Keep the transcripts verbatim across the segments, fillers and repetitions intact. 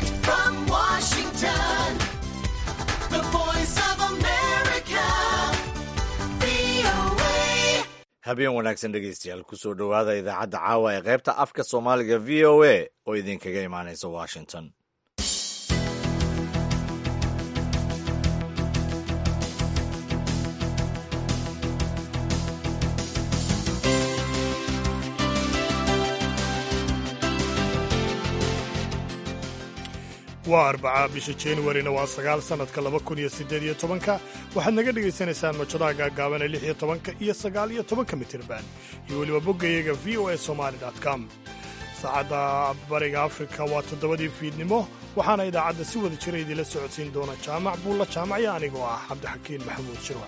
Direct from Washington, the voice of America, V O A. habeen wanaagsan dhegaystayaal kusoo dhowaada idaacadda caawa ee qaybta afka soomaaliga v o a oo idinkaga imaanaysa washington. waa arbaca bisha januarina waa sagaal sannadka laba kun iyo siddeed iyo tobanka waxaad naga dhegaysanaysaan mojadaha gaagaaban ee lix iyo tobanka iyo sagaal iyo tobanka mitirban iyo weliba boggayaga v o a somali com. saacadda bariga afrika waa toddobadii fiidnimo waxaana idaacadda si wada jira idinla socodsiin doona jaamac buulla jaamacyo anigoo ah cabdixakiin maxamuud shirwa.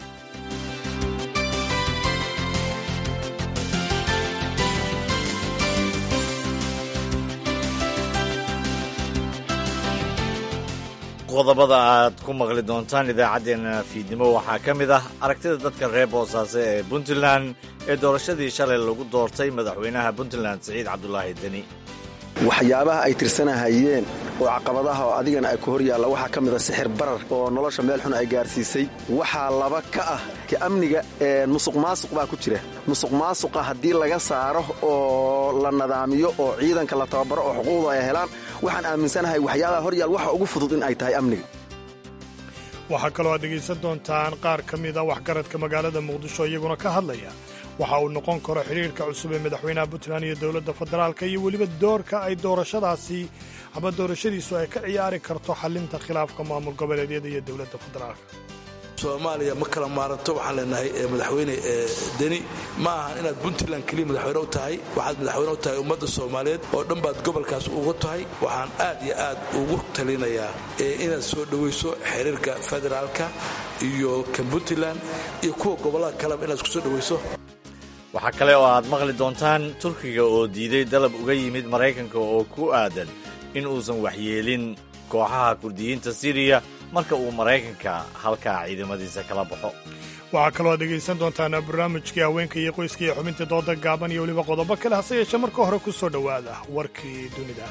qodobada aad ku maqli doontaan idaacaddeenna fiidnimo waxaa ka mid ah aragtida dadka reer boosaaso ee puntland ee doorashadii shalay lagu doortay madaxweynaha puntland siciid cabdulaahi deni. waxyaabaha ay tirsanahayeen oo caqabadaha oo adigana ay ku hor yaalla waxaa ka mid a sixir barar oo nolosha meel xun ay gaarsiisay. waxaa laba ka ah ka amniga musuq maasuq baa ku jira. musuq maasuqa haddii laga saaro oo la nadaamiyo oo ciidanka la tababaro oo xuquuqda ay helaan, waxaan aaminsanahay waxyaabaha hor yaal waxa ugu fudud in ay tahay amniga. waxaa kaloo aad dhegaysan doontaan qaar ka mid a waxgaradka magaalada muqdisho iyaguna ka hadlaya waxa uu noqon karo xidhiirka cusub ee madaxweynaha puntland iyo dowladda federaalka iyo weliba doorka ay doorashadaasi ama doorashadiisu ay ka ciyaari karto xallinta khilaafka maamul goboleedyada iyo dowladda federaalka. soomaaliya ma kala maaranto. waxaan leenahay madaxweyne deni ma ahan inaad puntland keliya madaxweyne u tahay, waxaad madaxweyne u tahay ummadda soomaaliyeed oo dhan baad gobolkaas uga tahay. waxaan aad iyo aad ugu talinayaa inaad soo dhowayso xiriirka federaalka iyo kan puntland iyo kuwa gobollada kaleba inaad isku soo dhowayso. waxaa kale oo aad maqli doontaan turkiga oo diiday dalab uga yimid maraykanka oo ku aadan in uusan waxyeelin kooxaha kurdiyiinta siriya marka uu maraykanka halkaa ciidamadiisa kala baxo. waxaa kaloo aad dhegaysan doontaan barnaamijkii haweenka iyo qoyska iyo xubinta dooda gaaban iyo weliba qodobo kale, hase yeeshee marka hore ku soo dhowaada warkii dunida.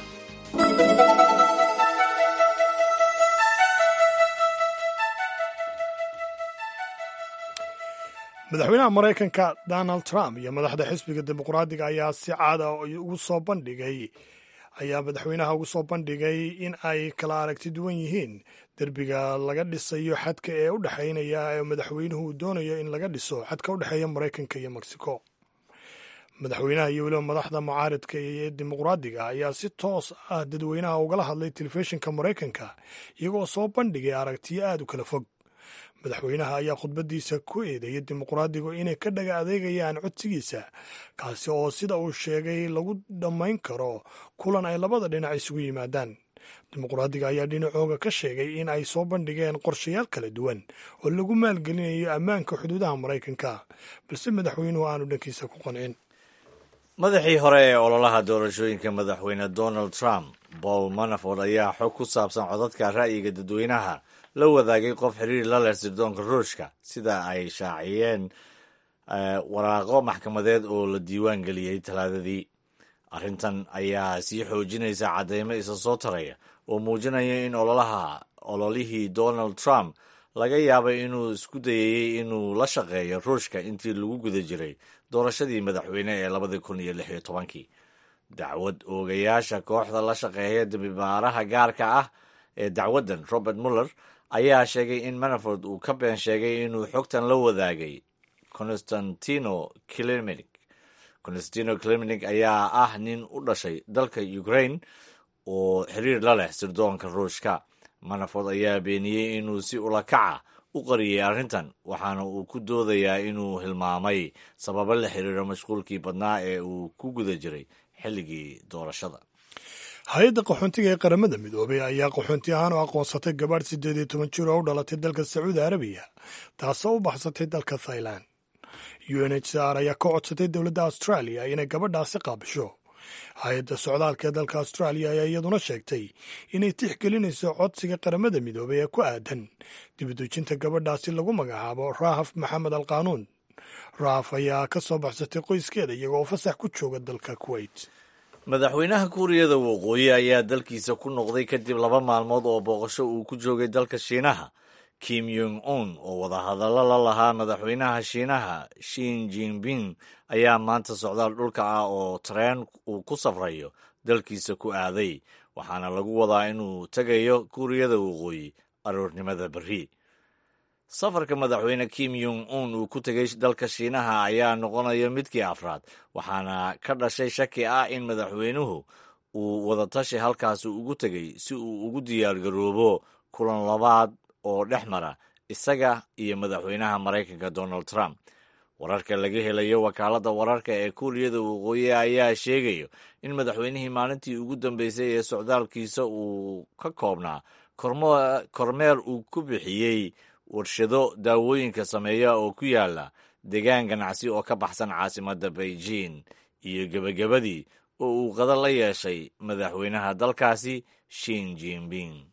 madaxweynaha maraykanka donald trump iyo madaxda xisbiga dimuqraadiga ayaa si caada ugu soo bandhigay ayaa madaxweynaha ugu soo bandhigay in ay kala aragti duwan yihiin derbiga laga dhisayo xadka ee u dhexaynaya ee madaxweynuhu uu doonayo in laga dhiso xadka u dhexeeya maraykanka iyo mexico. madaxweynaha iyo weliba madaxda mucaaridka ee dimuqraadiga ayaa si toos ah dadweynaha ugala hadlay telefishinka maraykanka iyagoo soo bandhigay aragtiyo aad u kala fog. madaxweynaha ayaa khudbaddiisa ku eedeeyay dimuqraadigu inay ka dhaga adeegayaan codsigiisa kaasi oo sida uu sheegay lagu dhammayn karo kulan ay labada dhinac isugu yimaadaan. dimuqraadiga ayaa dhinacooga ka sheegay in ay soo bandhigeen qorshayaal kala duwan oo lagu maalgelinayo ammaanka xuduudaha maraykanka, balse madaxweynuhu aanu dhankiisa ku qancin. madaxii hore ee ololaha doorashooyinka madaxweyne donald trump paul manafort ayaa xog ku saabsan codadka ra'yiga dadweynaha la wadaagay qof xiriir la leh sirdoonka ruushka sida ay shaaciyeen waraaqo maxkamadeed oo la diiwaan geliyey talaadadii. arrintan ayaa sii xoojinaysa caddeymo isa soo taraya oo muujinaya in ololaha ololihii donald trump laga yaabay inuu isku dayayey inuu la shaqeeyo ruushka intii lagu guda jiray doorashadii madaxweyne ee labadii kun iyo lix iyo tobankii. dacwad oogayaasha kooxda la shaqeeya dambibaaraha gaarka ah ee dacwaddan robert muller ayaa sheegay in manafort uu ka been sheegay inuu xogtan la wadaagay constantino klimenik. constantino klimenik ayaa ah nin u dhashay dalka ukraine oo xiriir la leh sirdoonka ruushka. manafort ayaa beeniyey inuu si ulakaca u qariyey arrintan, waxaana uu ku doodayaa inuu hilmaamay sababo la xiriiro mashquulkii badnaa ee uu ku guda jiray xilligii doorashada. hay-adda qaxoontiga ee qaramada midoobay ayaa qaxoonti ahaan u aqoonsatay gabaadh siddeed iyo toban jir oo u dhalatay dalka sacuudi arabiya taasoo u baxsatay dalka thailand. u n h c r ayaa ka codsatay dowladda australia inay gabadhaasi qaabisho. hay-adda socdaalka ee dalka austraaliya ayaa iyaduna sheegtay inay tixgelinayso codsiga qaramada midoobay ee ku aadan dibadejinta gabadhaasi lagu magacaabo rahaf maxamed al qaanuun. rahaf ayaa ka soo baxsatay qoyskeeda iyagoo fasax ku jooga dalka kuwait. madaxweynaha kuuriyada waqooyi ayaa dalkiisa ku noqday kadib laba maalmood oo booqasho uu ku joogay dalka shiinaha. Kim Jong Un oo wadahadallo la lahaa madaxweynaha shiinaha Xi Jinping ayaa maanta socdaal dhulka ah oo tareen uu ku safrayo dalkiisa ku aaday, waxaana lagu wadaa inuu tegayo kuuriyada waqooyi aroornimada berri. safarka madaxweyne Kim Jong Un uu ku tegay dalka shiinaha ayaa noqonaya midkii afraad, waxaana ka dhashay shaki ah in madaxweynuhu uu wadatashi halkaasi ugu tegay si uu ugu diyaargaroobo kulan labaad oo dhex mara isaga iyo madaxweynaha Maraykanka Donald Trump. wararka laga helayo wakaaladda wararka ee kuuriyada waqooyi ayaa sheegayo in madaxweynihii maalintii ugu dambeysay ee socdaalkiisa uu ka koobnaa kormeer uu ku bixiyey warshado daawooyinka sameeya oo ku yaala deegaan ganacsi oo ka baxsan caasimadda Beijing, iyo gebagabadii oo uu qada la yeeshay madaxweynaha dalkaasi Xi Jinping.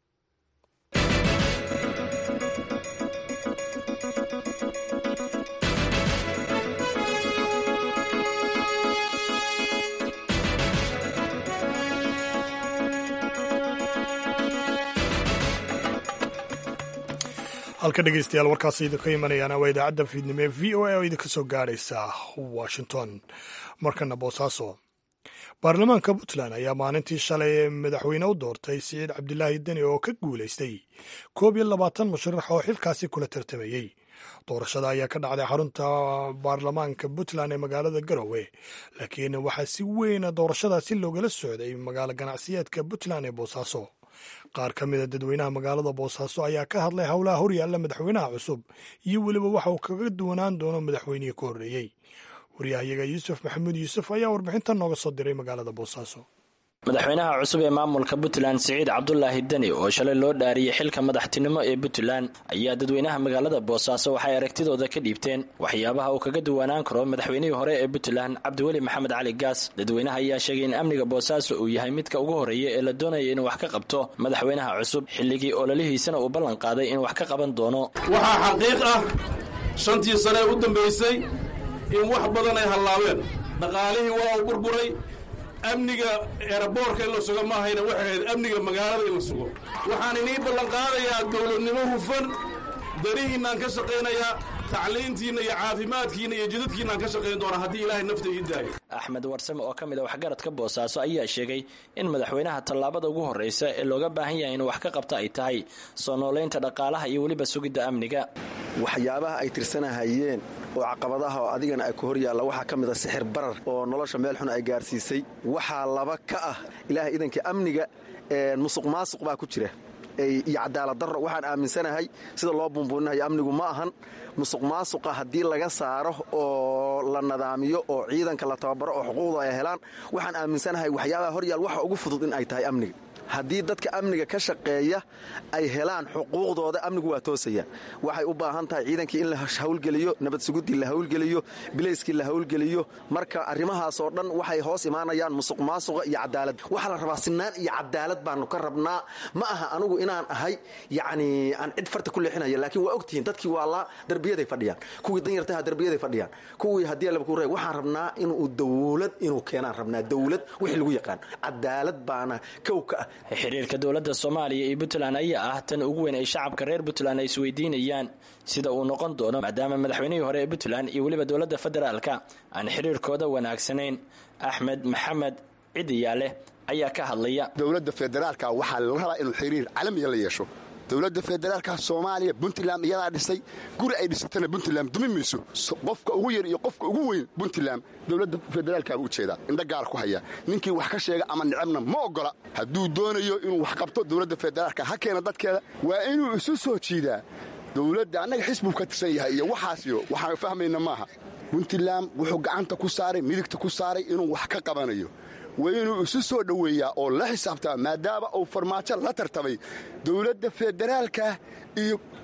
halka dhegeystayaal warkaasi idinka imanayaana waa idaacadda fiidnimo ee v o a oo idinka soo gaadhaysa washington. markana boosaaso, baarlamaanka puntland ayaa maalintii shalay madaxweyne u doortay siciid cabdilaahi deni oo ka guulaystay koob iyo labaatan musharax oo xilkaasi kula tartamayey. doorashada ayaa ka dhacday xarunta baarlamaanka puntland ee magaalada garowe, laakiin waxaa si weyn doorashadaasi loogala socday magaalo ganacsiyeedka puntland ee boosaaso. qaar ka mida dadweynaha magaalada boosaaso ayaa ka hadlay howlaha horyaalla madaxweynaha cusub iyo weliba waxa uu kaga duwanaan doono madaxweynihii ka horreeyey. waryahayaga yuusuf maxamuud yuusuf ayaa warbixinta nooga soo diray magaalada boosaaso. madaxweynaha cusub ee maamulka puntland siciid cabdulaahi deni oo shalay loo dhaariyey xilka madaxtinimo ee puntland ayaa dadweynaha magaalada boosaaso waxay aragtidooda ka dhiibteen waxyaabaha uu kaga duwanaan karo madaxweynihii hore ee puntland cabdiweli maxamed cali gaas. dadweynaha ayaa sheegay in amniga boosaaso uu yahay midka ugu horreeya ee la doonaya inuu wax ka qabto madaxweynaha cusub, xilligii ololihiisana uu ballan qaaday in wax ka qaban doono. waxaa xaqiiq ah shantii sane u dambaysay in wax badan ay hallaabeen. dhaqaalihii waa uu burburay. amniga eeraboorka in la sugo maahayna waxay ahayd amniga magaalada in la sugo. waxaan inii ballan qaadayaa dowladnimo hufan, darihiinaan ka shaqaynayaa, tacliintiinna iyo caafimaadkiinna iyo jidadkiinaan ka shaqayn doonaa haddii ilaahay nafta ii daayo. axmed warsame oo ka mid a waxgaradka boosaaso ayaa sheegay in madaxweynaha tallaabada ugu horreysa ee looga baahan yahay inuu wax ka qabto ay tahay soo noolaynta dhaqaalaha iyo weliba sugidda amniga. waxyaabaha ay tirsanahayeen oo caqabadaha oo adigana ay ku hor yaalla waxaa ka mid a sixir barar oo nolosha meel xun ay gaarsiisay. waxaa laba ka ah ilaahay idanka amniga musuq maasuq baa ku jira iyo cadaalad darro. waxaan aaminsanahay sida loo buunbuuninayo amnigu ma ahan. musuq maasuqa haddii laga saaro oo la nadaamiyo oo ciidanka la tababaro oo xuquuqda ay helaan, waxaan aaminsanahay waxyaabaha horyaal waxa ugu fudud in ay tahay amniga. haddii dadka amniga ka shaqeeya ay helaan xuquuqdooda, amnigu waa toosaya. waxay u baahan tahay ciidankii in la hawlgeliyo, nabad sugudii la hawlgeliyo, bilayskii la hawlgeliyo. marka arrimahaas oo dhan waxay hoos imaanayaan musuq maasuqa iyo cadaalad. waxaa la rabaa sinaan iyo cadaalad baanu ka rabnaa. ma aha anugu inaan ahay yacni aan cid farta ku leexinaya, laakiin waa ogtihiin dadkii waa la darbiyaday fadhiyaan, kuwii danyartaha darbiyaday fadhiyaan, kuwii haddii laba ku reey. waxaan rabnaa inuu dawlad inuu keenaan rabnaa, dawlad wixii lagu yaqaan cadaalad baana kow ka ah. xiriirka dowladda soomaaliya iyo puntland ayaa ah tan ugu weyn ay shacabka reer puntland ay isweydiinayaan sida uu noqon doono, maadaama madaxweynihii hore ee puntland iyo weliba dowladda federaalka aan xiriirkooda wanaagsanayn. axmed maxamed cidiyaale ayaa ka hadlaya. dowladda federaalka waxaa la rabaa inuu xiriir caalamiya la yeesho. dowladda federaalka soomaaliya puntland iyadaa dhisay, guri ay dhisatana puntland dumi mayso. qofka ugu yar iyo qofka ugu weyn puntland dowladda federaalkaa u jeedaa, indha gaar ku haya. ninkii wax ka sheega ama nicabna ma ogola. hadduu doonayo inuu wax qabto dowladda federaalka ha keena dadkeeda, waa inuu isu soo jiidaa dowladda. annaga xisbuu ka tirsan yahay iyo waxaasiyo waxaan fahmayna maaha. puntland wuxuu gacanta ku saaray, midigta ku saaray inuu wax ka qabanayo. waa inuu isu soo dhoweeyaa oo la xisaabtama, maadaama uu farmaajo la tartamay dowladda federaalka iyo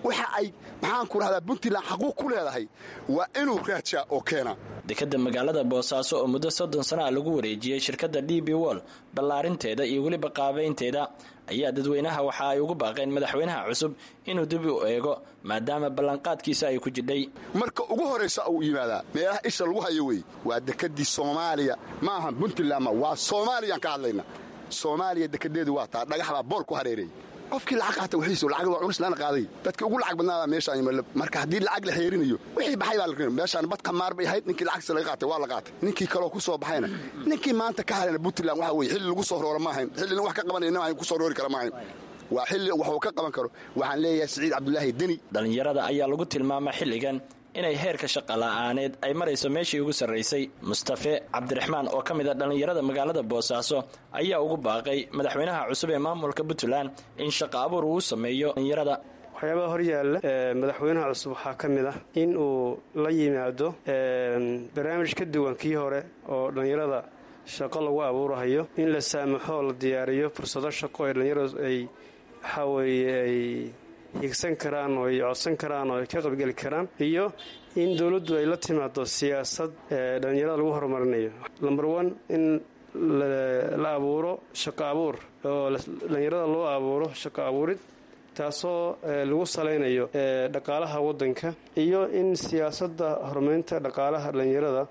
waxa ay maxaan ku rahdaa puntland xaquuq ku leedahay waa inuu raajaa oo keena. dekada magaalada boosaaso oo muddo soddon sana lagu wareejiyey shirkadda d b wall ballaarinteeda iyo weliba qaabaynteeda ayaa dadweynaha waxa ay ugu baaqeen madaxweynaha cusub inuu dib u eego maadaama ballanqaadkiisa ay ku jidhay. marka ugu horaysa uu yimaadaa meelaha isha lagu hayo wey waa dekadii soomaaliya ma aha puntland waa soomaaliyaan ka hadlayna. soomaaliya dekadeedu waa taa dhagax baa bool ku hareeray qofkii lacag qaata wixiisu lacag waa culus lana qaaday dadkii ugu lacag badnaada meeshaan yimaado marka haddii lacag la xeerinayo wixii baxay baa la rin meeshaan bad qamaar bay ahayd ninkii lacagta laga qaatay waa la qaatay ninkii kale ku soo baxayna ninkii maanta ka harayna puntland waxa weeye xilli lagu soo rooro ma ahayn xilli wax ka qabanayna ay ku soo roori kara ma ahayn waa xilli wax uu ka qaban karo. waxaan leeyahay Siciid Cabdullaahi Deni dhalinyarada ayaa lagu tilmaamay xilligan inay heerka shaqo la'aaneed ay marayso meeshii ugu sarraysay. mustafe cabdiraxmaan oo ka mid ah dhalinyarada magaalada boosaaso ayaa ugu baaqay madaxweynaha cusub ee maamulka puntland in shaqo abuur uu sameeyo dhalinyarada. waxyaabaha horyaalla madaxweynaha cusub waxaa ka mid ah in uu la yimaado barnaamij ka duwan kii hore oo dhalinyarada shaqo lagu abuurahayo in la saamaxo la diyaariyo fursado shaqo ee dhalinyaradu ay waxaa weeye ay higsan karaan oo ay codsan karaan oo ay ka qaybgeli karaan iyo in dowladdu ay la timaado siyaasad dhalinyarada lagu horumarinayo. number one in la abuuro shaqo abuur oo dhalinyarada loo abuuro shaqo abuurid taasoo lagu salaynayo dhaqaalaha waddanka iyo in siyaasadda horumarinta dhaqaalaha dhalinyarada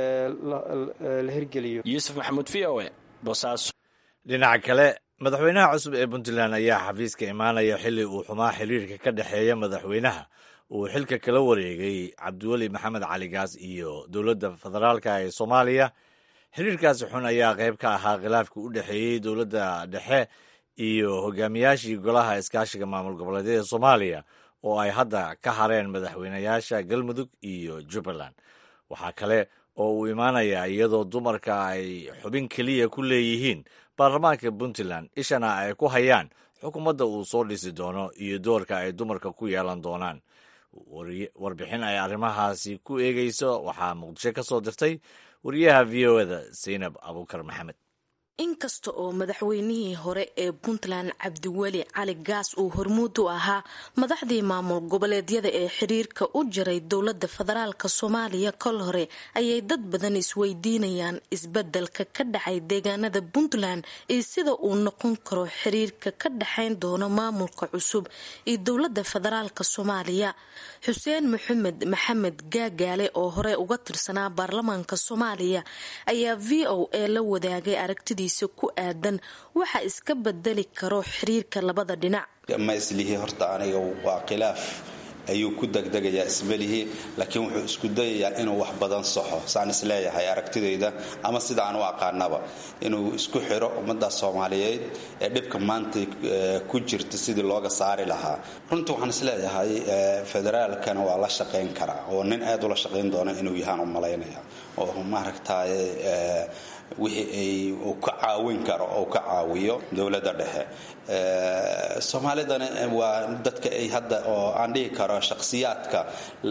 la hirgeliyo. yuusuf maxamuud v o e boosaaso. dhinaca kale madaxweynaha cusub ee puntland ayaa xafiiska imaanaya xilli uu xumaa xiriirka ka dhexeeya madaxweynaha uu xilka kala wareegay cabdiweli maxamed cali gaas iyo dowladda federaalka ee soomaaliya. xiriirkaasi xun ayaa qayb ka ahaa khilaafka u dhexeeyey dowladda dhexe iyo hogaamiyaashii golaha iskaashiga maamul goboleedyada soomaaliya oo ay hadda ka hareen madaxweynayaasha galmudug iyo jubbaland. waxaa kale oo uu imaanayaa iyadoo dumarka ay xubin keliya ku leeyihiin baarlamaanka puntland ishana ay ku hayaan xukuumadda uu soo dhisi doono iyo doorka ay dumarka ku yeelan doonaan. warbixin ay arrimahaasi ku eegayso waxaa muqdisho ka soo dirtay wariyaha v o eda saynab abuukar maxamed. inkasta oo madaxweynihii hore ee puntland cabdiweli cali gaas uu hormuud u ahaa madaxdii maamul goboleedyada ee xiriirka u jiray dowladda federaalka soomaaliya kol hore ayay dad badan isweydiinayaan isbedelka ka dhacay deegaanada puntland iyo sida uu noqon karo xiriirka ka dhexayn doono maamulka cusub iyo dowladda federaalka soomaaliya. xuseen maxamed maxamed gaagaale oo hore uga tirsanaa baarlamaanka soomaaliya ayaa v o a la wadaagay aragtidii ku aadan waxa iska bedeli karo xiriirka labada dhinac. ma islihi horta aniga waa khilaaf ayuu ku degdegayaa ismalihi laakiin wuxuu isku dayayaa inuu wax badan saxo saan isleeyahay aragtidayda ama sida aan u aqaanaba inuu isku xiro ummadda Soomaaliyeed ee dhibka maanta ku jirta sidii looga saari lahaa. runtii waxaan isleeyahay federaalkana waa la shaqeyn karaa oo nin aad u la shaqeyn doona inuu yahaan u maleynaya oo maaragtay wixii ay uu ka caawin karo oo ka caawiyo dowladda dhexe. Soomaalidana waa dadka ay hadda oo aan dhihi karo shakhsiyaadka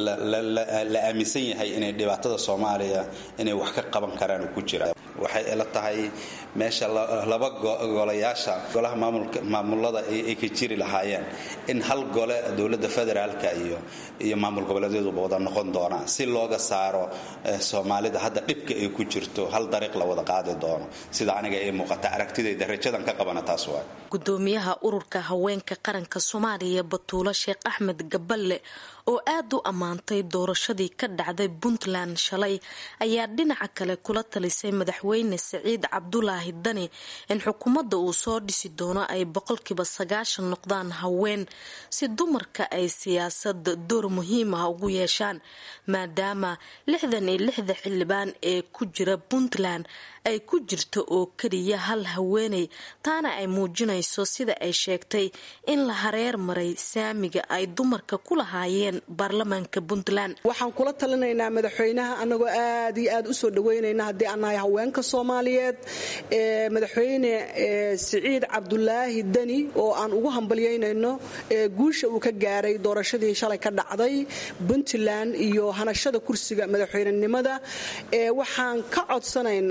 la aaminsan yahay inay dhibaatada Soomaaliya inay wax ka qaban karaan ku jira. waxay ila tahay meesha laba golayaasha golaha maamulka maamulada ay ka jiri lahaayeen in hal gole dowladda federaalka iyo iyo maamul goboleedyadu wada noqon doona si looga saaro Soomaalida hadda dhibka ay ku jirto hal dariiq la wada qaadi doono sida aniga ay muuqata aragtidayda rajadan ka qabana taas waa. gudoomiyaha ururka haweenka qaranka Soomaaliya Batuula Sheekh Axmed Gaballe oo aad u amaantay doorashadii ka dhacday Puntland shalay ayaa dhinaca kale kula talisay madaxweyne Siciid Cabdullaahi Deni in xukuumadda uu soo dhisi doono ay boqolkiiba sagaashan noqdaan haween si dumarka ay siyaasadda door muhiim ah ugu yeeshaan maadaama lixdan iyo lixda xildhibaan ee ku jira Puntland ay ku jirto oo kaliya hal haweeney taana ay muujinayso sida ay sheegtay in la hareer maray saamiga ay dumarka ku lahaayeen baarlamaanka Puntland. waxaan kula talinaynaa madaxweynaha anagoo aad iyo aad u soo dhaweynayna haddii aan nahay haweenka Soomaaliyeed ee madaxweyne Siciid Cabdullaahi Deni oo aan ugu hambalyeynayno guusha uu ka gaaray doorashadii shalay ka dhacday Puntland iyo hanashada kursiga madaxweynenimada ee waxaan ka codsanaynaa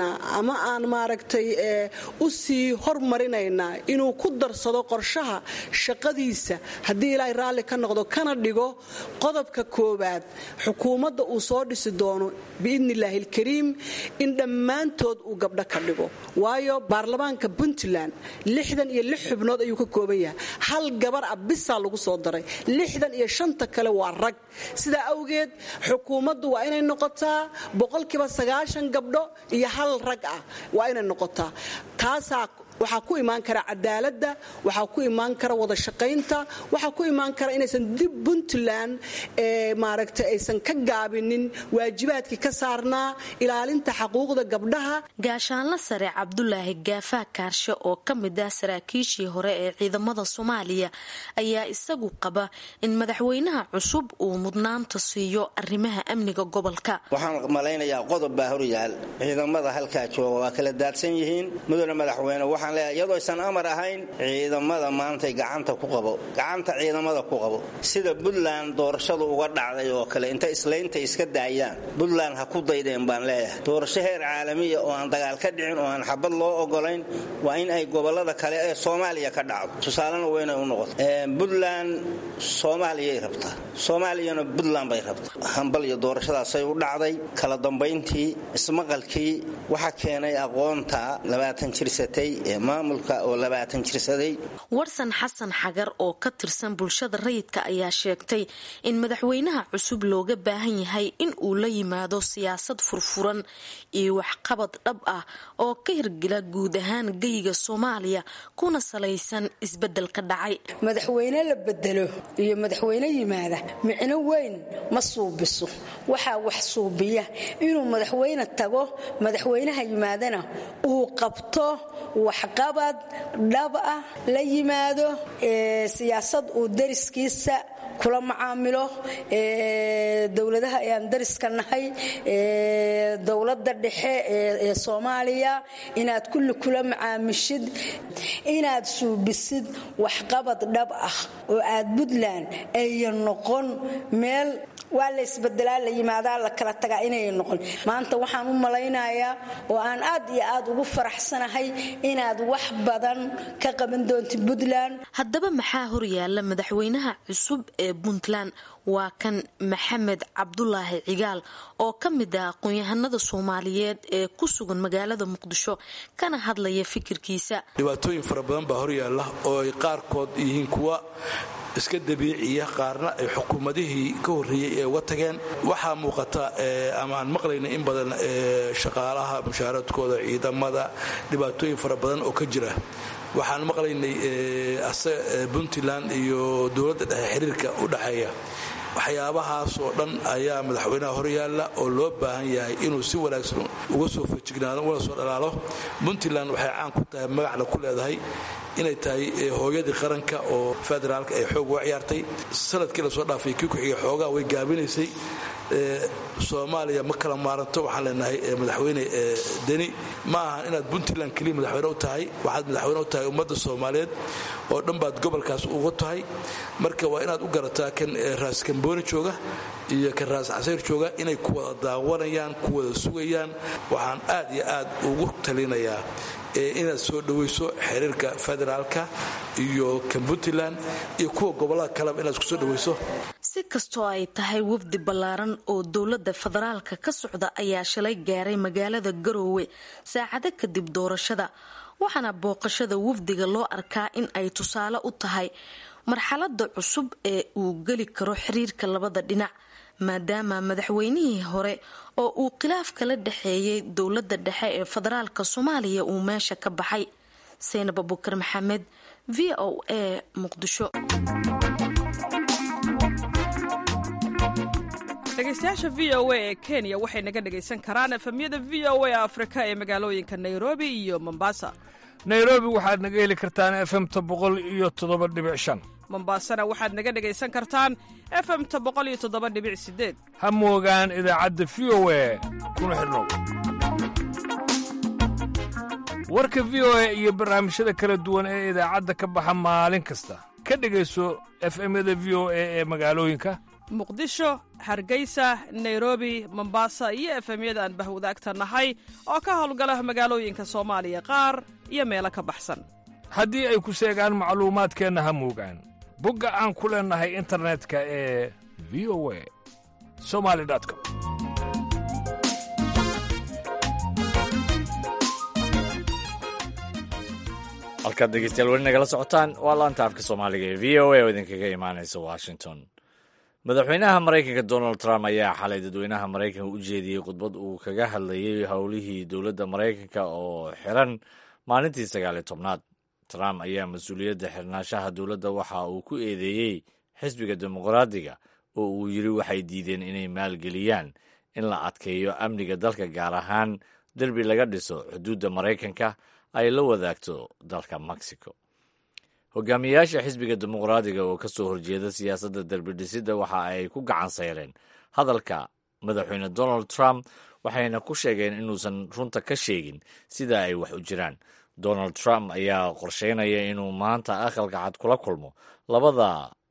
ama aan maaragtay u sii hormarinaynaa inuu ku darsado qorshaha shaqadiisa haddii ilaahay raalli ka noqdo kana dhigo qodobka koowaad xukuumadda uu soo dhisi doono biidni illaahi alkariim in dhammaantood uu gabdho ka dhigo waayo baarlamaanka puntland lixdan iyo lix xubnood ayuu ka kooban yahay hal gabar ah bisaa lagu soo daray lixdan iyo shanta kale waa rag sidaa awgeed xukuumaddu waa inay noqotaa boqolkiiba sagaashan gabdho iyo hal rag ah waa inay noqotaa taasaa waxaa ku imaan kara cadaaladda waxaa ku imaan kara wada shaqaynta waxaa ku imaan kara inaysan dib puntland maaragtay aysan ka gaabinin waajibaadkii ka saarnaa ilaalinta xaquuqda gabdhaha gaashaanla sare cabdulaahi gaafaa kaarshe oo ka mid ah saraakiishii hore ee ciidamada soomaaliya ayaa isagu qaba in madaxweynaha cusub uu mudnaanta siiyo arrimaha amniga gobolka waxaan malaynayaa qodob baa horyaal ciidamada halkaa jooga waa kala daadsan yihiin mudane madaxweyne iyadoo aysan amar ahayn ciidamada maantay gacanta ku qabo gacanta ciidamada ku qabo sida puntland doorashadu uga dhacday oo kale inta islaynta iska daayaan puntland ha ku daydeen baan leeyahay doorasho heer caalamiya oo aan dagaal ka dhicin oo aan xabad loo ogolayn waa in ay gobolada kale ee soomaaliya ka dhacdo tusaalena weynay u noqoto puntland soomaaliyay rabtaa soomaaliyana puntland bay rabtaa hambal iyo doorashadaasay u dhacday kala dambayntii ismaqalkii waxa keenay aqoonta labaatan jirsatay maamulka oo labaatan jirsaday warsan xasan xagar oo ka tirsan bulshada rayidka ayaa sheegtay in madaxweynaha cusub looga baahan yahay in uu la yimaado siyaasad furfuran iyo waxqabad dhab ah oo ka hirgela guud ahaan geyga soomaaliya kuna salaysan isbedelka dhacay madaxweyne la bedelo iyo madaxweyne yimaada micno weyn ma suubiso waxaa wax suubiya inuu madaxweyne tago madaxweynaha yimaadana uu qabto waxqabad dhab ah la yimaado siyaasad uu dariskiisa kula macaamilo dowladaha ayaan dariska nahay dowladda dhexe ee soomaaliya inaad kulli kula macaamishid inaad suubisid waxqabad dhab ah oo aad puntland ayan noqon meel waa la isbedelaa la yimaadaa la kala tagaa inay noqon maanta waxaan u malaynayaa oo aan aad iyo aad ugu faraxsanahay inaad wax badan ka qaban doontid puntland haddaba maxaa horyaala madaxweynaha cusub ee puntland waa kan maxamed cabdulaahi cigaal oo ka mid ah aqoon-yahanada soomaaliyeed ee ku sugan magaalada muqdisho kana hadlaya fikirkiisa dhibaatooyin fara badan baa horyaala oo ay qaarkood yihiin kuwa iska dabiiciya qaarna ay xukuumadihii ka horreeyey ee uga tageen waxaa muuqata ama aan maqlayna in badan shaqaalaha mushaaradkooda ciidamada dhibaatooyin fara badan oo ka jira waxaan maqlaynay puntland iyo dowladda dhexe xiriirka u dhexeeya waxyaabahaas oo dhan ayaa madaxweynaha horyaalla oo loo baahan yahay inuu si wanaagsan uga soo fajignaado una soo dhalaalo puntland waxay caan ku tahay magacna ku leedahay inay tahay hooyadii qaranka oo federaalka ay xoog uga ciyaartay sanadkii lasoo dhaafay kii ku-xigay xoogaa way gaabinaysay soomaaliya ma kala maaranto waxaan leenahay madaxweyne deni ma ahan inaad puntland keliya madaxweyne u tahay waxaad madaxweyne u tahay ummadda soomaaliyeed oo dhan baad gobolkaas uga tahay marka waa inaad u garataa kan raas kambooni jooga iyo kan raas casayr jooga inay ku wada daawanayaan ku wada sugayaan waxaan aad iyo aad ugu talinayaa inaad soo dhawayso xiriirka federaalka iyo kan puntland iyo kuwa gobolada kaleba inaad isku soo dhawayso si kastoo ay tahay wafdi ballaaran oo dowladda federaalka ka socda ayaa shalay gaaray magaalada garoowe saacado kadib doorashada waxaana booqashada wafdiga loo arkaa in ay tusaale u tahay marxalada cusub ee uu geli karo xiriirka labada dhinac maadaama madaxweynihii hore oo uu khilaaf kala dhexeeyay dowladda dhexe ee federaalka soomaaliya uu meesha ka baxay saynab abukar maxamed v o a muqdisho dhegeystayaasha v o a ee kenya waxay naga dhegaysan karaan efemyada v o a afrika ee magaalooyinka nairobi iyo mombasa nairobi waxaad naga heli kartaan efemta boqol iyo toddoba dhibic shan mombaasana waxaad naga dhegaysan kartaan efemta boqol iyo toddoba dhibic sideed ha moogaan idaacadda v o a kuna xidhnow warka v o a iyo barnaamijyada kala duwan ee idaacadda ka baxa maalin kasta ka dhegayso efemyada v o a ee magaalooyinka muqdisho hargeysa nairobi mombasa iyo efemyada aan bahwadaagta nahay oo ka howlgala magaalooyinka soomaaliya qaar iyo meelo ka baxsan. haddii ay ku seegaan macluumaadkeenna ha muugaan bogga aan ku leennahay internetka ee v o a somali com. halkaad dhegeystayaal weli nagala socotaan waa laanta afka soomaaliga ee v o a oo idinkaga imaanaysa washington. madaxweynaha maraykanka donald trump ayaa xalay dadweynaha maraykanka u jeediyey khudbad uu kaga hadlayey howlihii dowladda maraykanka oo xiran maalintii sagaaliyo tobnaad. trump ayaa mas-uuliyadda xirnaanshaha dowladda waxa uu ku eedeeyey xisbiga dimuqraadiga oo uu yidhi waxay diideen inay maalgeliyaan in la adkeeyo amniga dalka, gaar ahaan derbi laga dhiso xuduudda maraykanka ay la wadaagto dalka mexico. hogaamiyayaasha xisbiga dimuqraadiga oo ka soo horjeeda siyaasadda derbi dhisidda waxa ay ku gacan sayreen hadalka madaxweyne donald trump, waxayna ku sheegeen inuusan runta ka sheegin sida ay wax u jiraan. donald trump ayaa qorsheynaya inuu maanta aqalka cad kula kulmo labada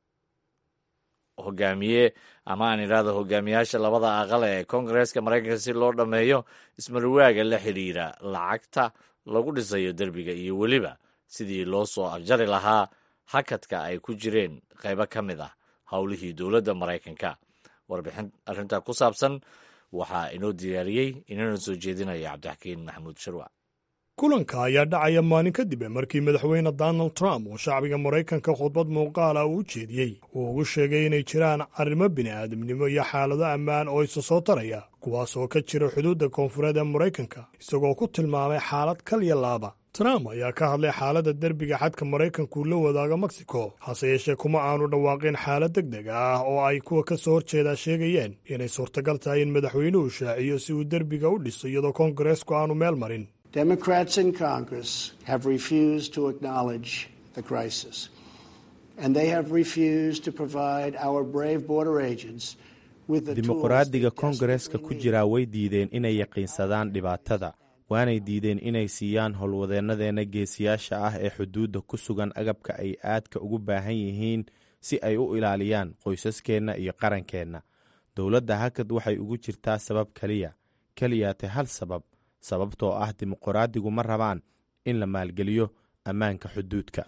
hogaamiye ama aan idhaahdo hogaamiyaasha labada aqal ee koongareeska maraykanka si loo dhammeeyo ismarwaaga la xidhiira lacagta lagu dhisayo derbiga iyo weliba sidii loo soo afjari lahaa hakadka ay ku jireen qaybo ka mid ah howlihii dowladda maraykanka. warbixin arrintaa ku saabsan waxaa inoo diyaariyey inana soo jeedinaya cabdixakiin maxamuud sharwac. kulanka ayaa dhacaya maalin kadib markii madaxweyne donald trump uu shacbiga maraykanka khudbad muuqaala uu u jeediyey uu ugu sheegay inay jiraan arrimo bini'aadamnimo iyo xaalado ammaan oo isa soo taraya kuwaas oo ka jira xuduudda koonfureed ee maraykanka, isagoo ku tilmaamay xaalad kaliya laaba. trump ayaa ka hadlay xaaladda derbiga xadka maraykanku la wadaaga mexico, hase yeeshee kuma aanu dhawaaqin xaalad deg deg ah oo ay kuwa ka soo horjeedaa sheegayeen inay suurtagal tahay in madaxweynuhu shaaciyo si uu derbiga u dhiso iyadoo koongareesku aanu meel marin. Democrats in Congress have refused to acknowledge the crisis, and they have refused to provide our brave border agents with the dimuqraadiga koongareeska ku jira way diideen inay yaqiinsadaan dhibaatada, waanay diideen inay siiyaan howlwadeennadeenna geesiyaasha ah ee xuduudda ku sugan agabka ay aadka ugu baahan yihiin si ay u ilaaliyaan qoysaskeenna iyo qarankeenna. dowladda hakad waxay ugu jirtaa sabab keliya keliyaate hal sabab, sababtoo ah dimuqraadigu ma rabaan in la maalgeliyo ammaanka xuduudka.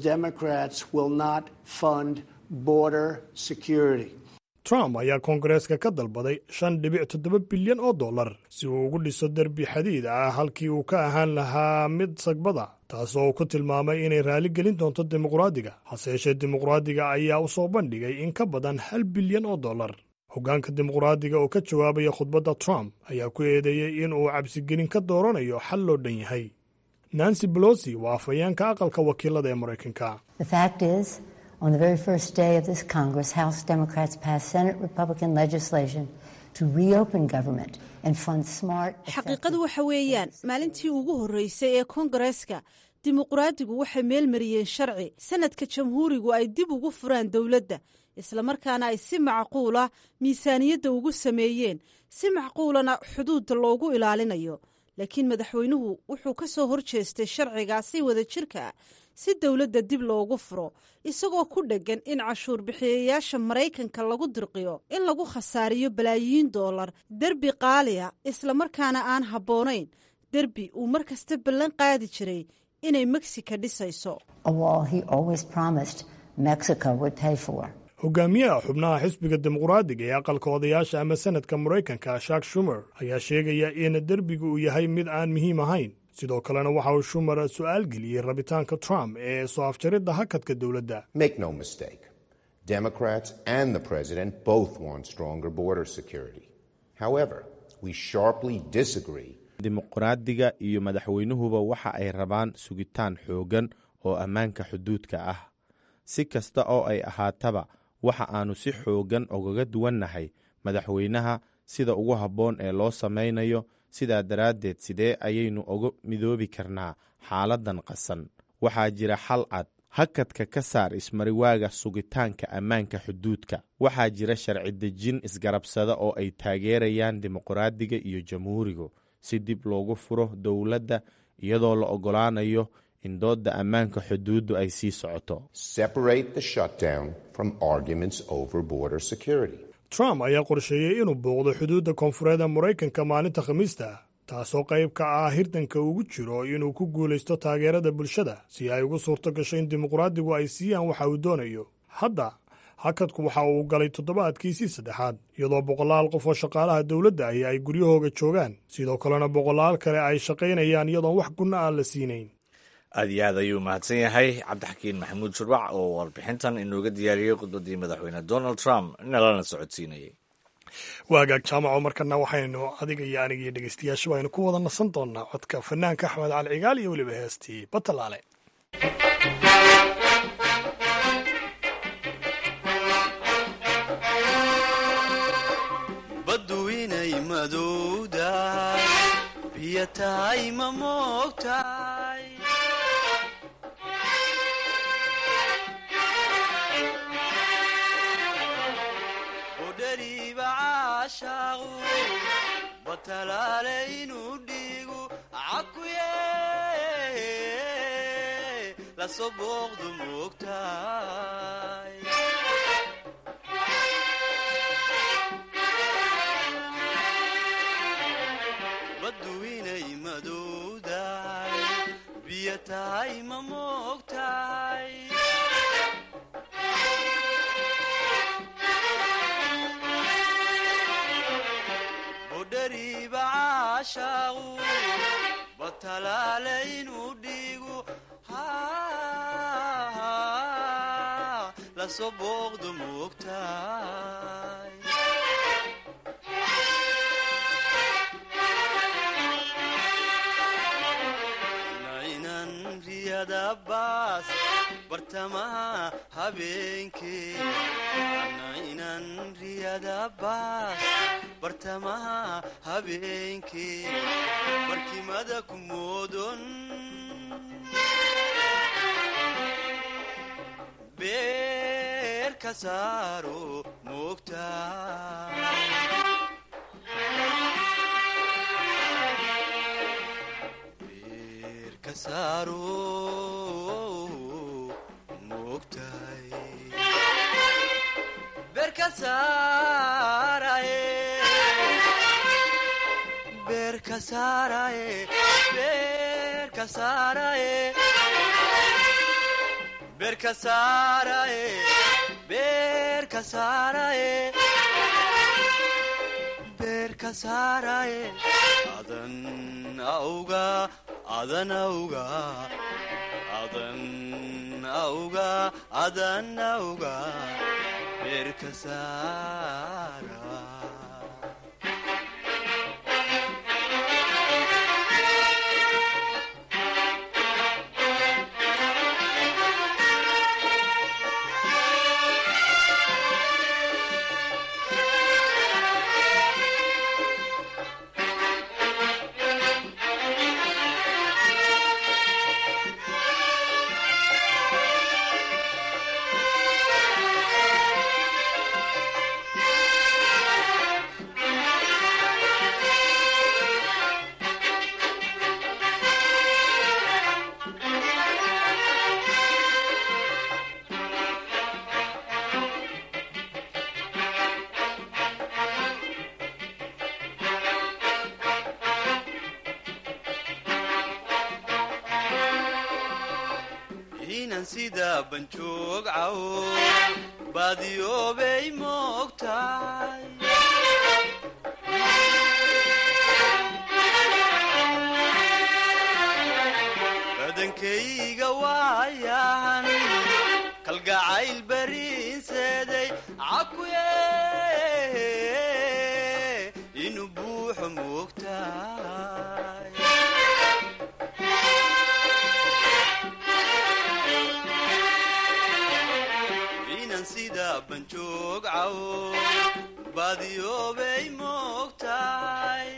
trump ayaa koongareeska ka dalbaday shan dhibic toddoba bilyan oo dollar si uu ugu dhiso derbi xadiid ah halkii uu ka ahaan lahaa mid sagbada, taasoo uu ku tilmaamay inay raali gelin doonto dimuqraadiga. hase yeeshee dimuqraadiga ayaa u soo bandhigay in ka badan hal bilyan oo dollar. hoggaanka dimuqraadiga oo ka jawaabaya khudbadda trump ayaa ku eedeeyey in uu cabsigelin ka dooranayo xal loo dhan yahay. nancy pelosi waa afhayeenka aqalka wakiilada ee maraykanka. On the very first day of this Congress, House Democrats passed Senate Republican legislation to reopen government and fund smart. xaqiiqadu waxa weeyaan maalintii ugu horreysay ee koongareeska dimuqraadigu waxay meel mariyeen sharci sanadka jamhuurigu ay dib ugu furaan dowladda, islamarkaana ay si macquula miisaaniyadda ugu sameeyeen, si macquulana xuduudda loogu ilaalinayo. laakiin madaxweynuhu wuxuu ka soo horjeestay sharcigaasi wada jirka si dowladda dib loogu furo, isagoo ku dheggan in cashuur bixiyayaasha maraykanka lagu dirqiyo in lagu khasaariyo balaayiin dollar derbi qaaliya, islamarkaana aan habboonayn, derbi uu mar kasta ballan qaadi jiray inay mexico dhisayso. hogaamiyaha xubnaha xisbiga dimuqraadiga ee aqalka odayaasha ama senadka maraykanka shak shumer ayaa sheegaya in derbigu uu yahay mid aan muhiim ahayn. sidoo kalena waxa uu shumer su'aal geliyey rabitaanka trump ee soo afjaridda hakadka dowladda. Make no mistake, Democrats and the president both want stronger border security. However, we sharply disagree. dimuqraadiga iyo madaxweynuhuba waxa ay rabaan sugitaan xoogan oo ammaanka xuduudka ah. si kasta oo ay ahaataba waxa aanu si xoogan ogaga duwannahay madaxweynaha sida ugu habboon ee loo samaynayo. sidaa daraaddeed sidee ayaynu uga midoobi karnaa xaaladdan qasan? waxaa jira xal cad. hakadka ka saar ismariwaaga sugitaanka ammaanka xuduudka. waxaa jira sharci dejin isgarabsada oo ay taageerayaan dimuqraadiga iyo jamhuurigu si dib loogu furo dowladda iyadoo la oggolaanayo in doodda ammaanka xuduuddu ay sii socoto. Separate the shutdown from arguments over border security. Trump ayaa qorsheeyey inuu booqdo xuduudda koonfureed ee Maraykanka maalinta Khamiista, taasoo qayb ka ah hirdanka ugu jiro inuu ku guulaysto taageerada bulshada si ay ugu suurto gasho in dimuqraadigu ay siiyaan waxa uu doonayo. Hadda hakadku waxa uu galay toddobaadkiisii saddexaad, iyadoo boqolaal qof oo shaqaalaha dowladda ahi ay guryahooga joogaan, sidoo kalena boqolaal kale ay shaqaynayaan iyadoon wax gunno aan la siinayn. aad iyo aad ayuu mahadsan yahay cabdixakiin maxamuud shurbac oo warbixintan inooga diyaariyey khudbadii madaxweyne donald trump nalana socodsiinayay. waagaag jaamaco markana waxaynu adiga iyo aniga iyo dhegeystayaasha aynu ku wada nasan doonaa codka fanaanka axmed cali cigaal iyo weliba heestii batalaale. baddu inay madowdahay biyo tahay ma moogtahay batalaale inuu dhiigu cakuye lasoo booqdu moogtahay baddu inay madowdahay biyo tahay ma moogtahay dhariba caashaqu batalaale inuu dhiigu lasoo booqdu moogtahay nainan riyada baas bartamaha habeenkee nainan riyada baas bartamaha habeenkee barkimada ku moodon beer ka saaro moogtahay beer ka saaro moogtahay beer ka saaraye beerka saaraye beerka saaraye beerka saaraye beerka saaraye beerka saaraye adan auga adan auga adan auga adan auga beerka saara sida banjoog cawo baadiyoobay moogtahay badankayga waayahan kalgacayl bariinseeday cakuye inuu buuxo moogtahay sida banjoog cawo baadiyoobay moogtahay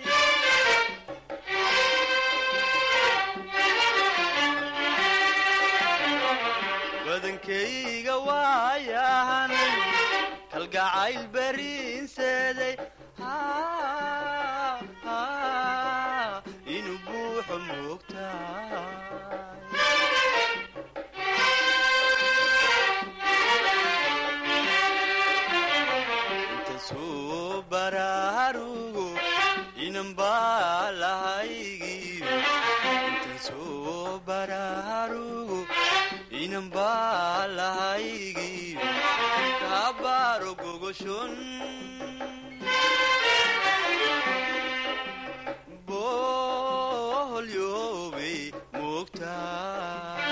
badankayga waayahan kalgacayl bariinseeday inuu buuxo moogtahay baalahaygi kabaaro gogoshon boholyoobay moogtahay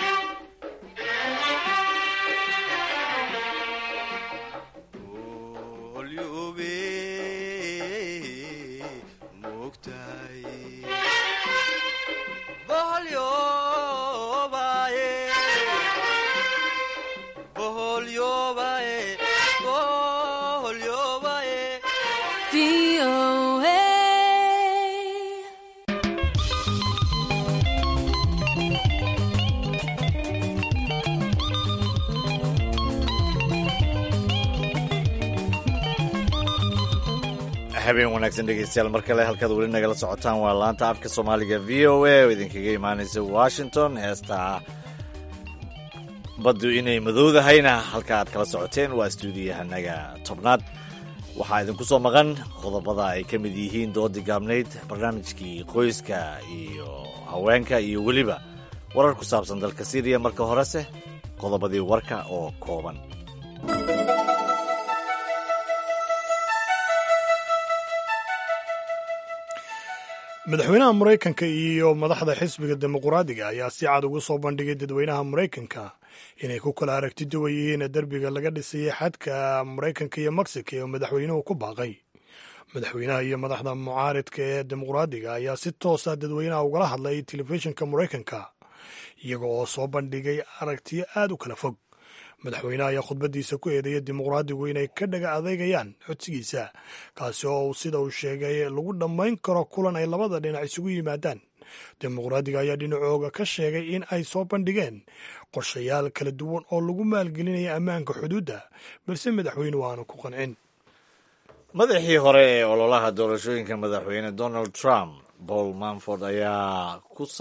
habeen wanaagsan dhegeystayaal mar kale halkaad weli nagala socotaan waa laanta afka soomaaliga v o a oo idinkaga imaanaysa washington heestaa baddu inay madowdahayna halka aad kala socoteen waa stuudiyahanaga tobnaad waxaa idinku soo maqan qodobada ay ka mid yihiin doodii gaabnayd barnaamijkii qoyska iyo haweenka iyo weliba warar ku saabsan dalka syriya marka horese qodobadii warka oo kooban. madaxweynaha maraykanka iyo madaxda xisbiga dimuqraadiga ayaa si cad ugu soo bandhigay dadweynaha maraykanka inay ku kala aragti duwan yihiin derbiga laga dhisayay xadka maraykanka iyo mexico oo madaxweynuhu ku baaqay. madaxweynaha iyo madaxda mucaaridka ee dimuqraadiga ayaa si toosa dadweynaha ugala hadlay telefishinka maraykanka iyaga oo soo bandhigay aragtiyo aad u kala fog. madaxweynaha ayaa khudbadiisa ku eedeeyay dimuqraadigu inay ka dhaga adeegayaan codsigiisa kaasi oo sida uu sheegay lagu dhammayn karo kulan ay labada dhinac isugu yimaadaan. dimuqraadiga ayaa dhinacooga ka sheegay in ay soo bandhigeen qorshayaal kala duwan oo lagu maalgelinaya ammaanka xuduudda balse madaxweynuhu aanu ku qancin. madaxii hore ee ololaha doorashooyinka madaxweyne donald trump paul manford ayaa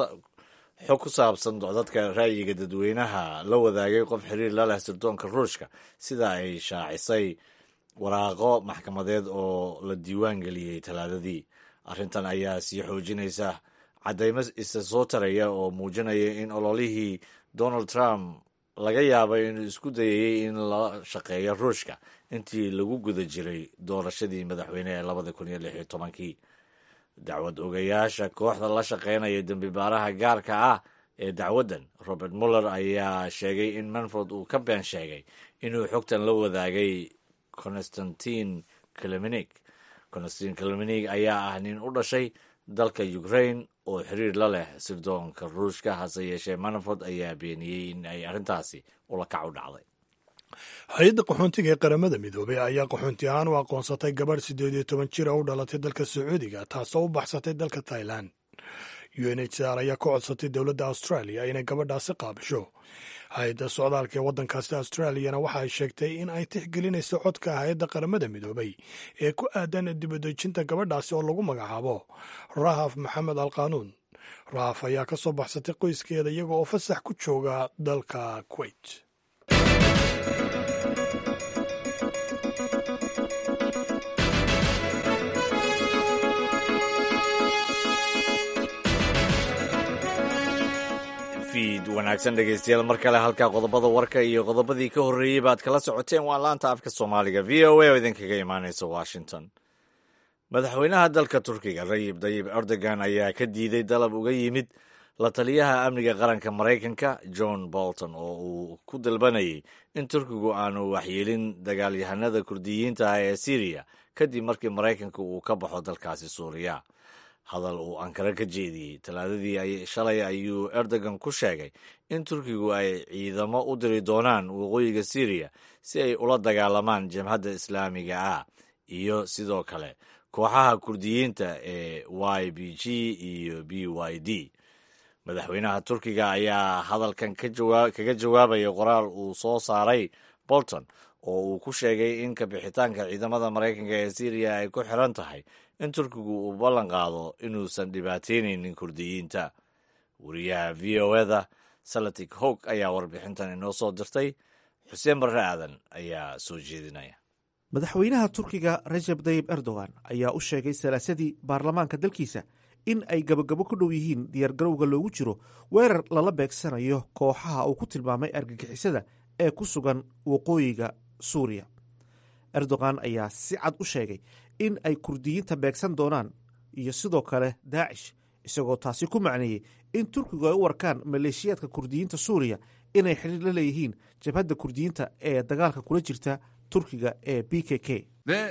xog ku saabsan dadka ra'yiga dadweynaha la wadaagay qof xiriir la leh sirdoonka ruushka sida ay shaacisay waraaqo maxkamadeed oo la diiwaan geliyey talaadadii. arrintan ayaa sii xoojinaysa caddaymo isa soo taraya oo muujinaya in ololihii donald trump laga yaabay inuu isku dayayey in la shaqeeyo ruushka intii lagu guda jiray doorashadii madaxweyne ee labada kun iyo lix iyo tobankii. dacwad ogayaasha kooxda la shaqaynaya dembibaaraha gaarka ah ee dacwaddan robert muller ayaa sheegay in manford uu ka been sheegay inuu xogtan la wadaagay constantin kalaminig. constantin kalaminig ayaa ah nin u dhashay dalka ukraine oo xiriir la leh sirdoonka ruushka hase yeeshee manford ayaa beeniyey in ay arrintaasi ula kac u dhacday. hay-adda qaxoontiga ee qaramada midoobey ayaa qaxoonti ahaan u aqoonsatay gabadh siddeed iyo toban jir oo u dhalatay dalka sacuudiga taasoo u baxsatay dalka tailan. u n h r ayaa ka codsatay dowladda australia inay gabadhaasi qaabisho. hay-adda socdaalka ee waddankaasi australiyana waxa ay sheegtay in ay tixgelinayso codka hay-adda qaramada midoobey ee ku aadan dibadejinta gabadhaasi oo lagu magacaabo rahaf maxamed al qaanuun. rahaf ayaa ka soo baxsatay qoyskeeda iyaga oo fasax ku jooga dalka kuwait. wanaagsan dhegeystayaal mar kale halkaa qodobada warka iyo qodobadii ka horreeyey baad kala socoteen waa laanta afka soomaaliga v o a oo idinkaga imaanaysa washington. madaxweynaha dalka turkiga rajab tayyib erdogan ayaa ka diiday dalab uga yimid la taliyaha amniga qaranka maraykanka john bolton oo uu ku dalbanayay in turkigu aanu waxyeelin dagaalyahanada kurdiyiinta ah ee syriya kadib markii maraykanka uu ka baxo dalkaasi suuriya. hadal uu ankara ka jeediyey talaadadii shalay ayuu erdogan ku sheegay in turkigu ay ciidamo u diri doonaan waqooyiga syriya si ay ula dagaalamaan jabhadda islaamiga ah iyo sidoo kale kooxaha kurdiyiinta ee y b g iyo b y d. madaxweynaha turkiga ayaa hadalkan kaga jawaabaya qoraal uu soo saaray bolton oo uu ku sheegay in kabixitaanka ciidamada maraykanka ee syriya ay ku xiran tahay in turkigu uu ballan qaado inuusan dhibaataynaynin kurdiyiinta. wariyaha v o eda salatik hog ayaa warbixintan inoo soo dirtay. xuseen barre aadan ayaa soo jeedinaya. madaxweynaha turkiga rajab tayyib erdogan ayaa u sheegay salaasadii baarlamaanka dalkiisa in ay gabagabo ku dhow yihiin diyaargarowga loogu jiro weerar lala beegsanayo kooxaha uu ku tilmaamay argagixisada ee ku sugan waqooyiga suuriya. erdogan ayaa si cad u sheegay in ay kurdiyiinta beegsan doonaan iyo sidoo kale daacish, isagoo taasi ku macneeyey in turkigu ay u warkaan maleeshiyaadka kurdiyiinta suuriya inay xidhiir la leeyihiin jabhadda kurdiyiinta ee dagaalka kula jirta turkiga ee b k k.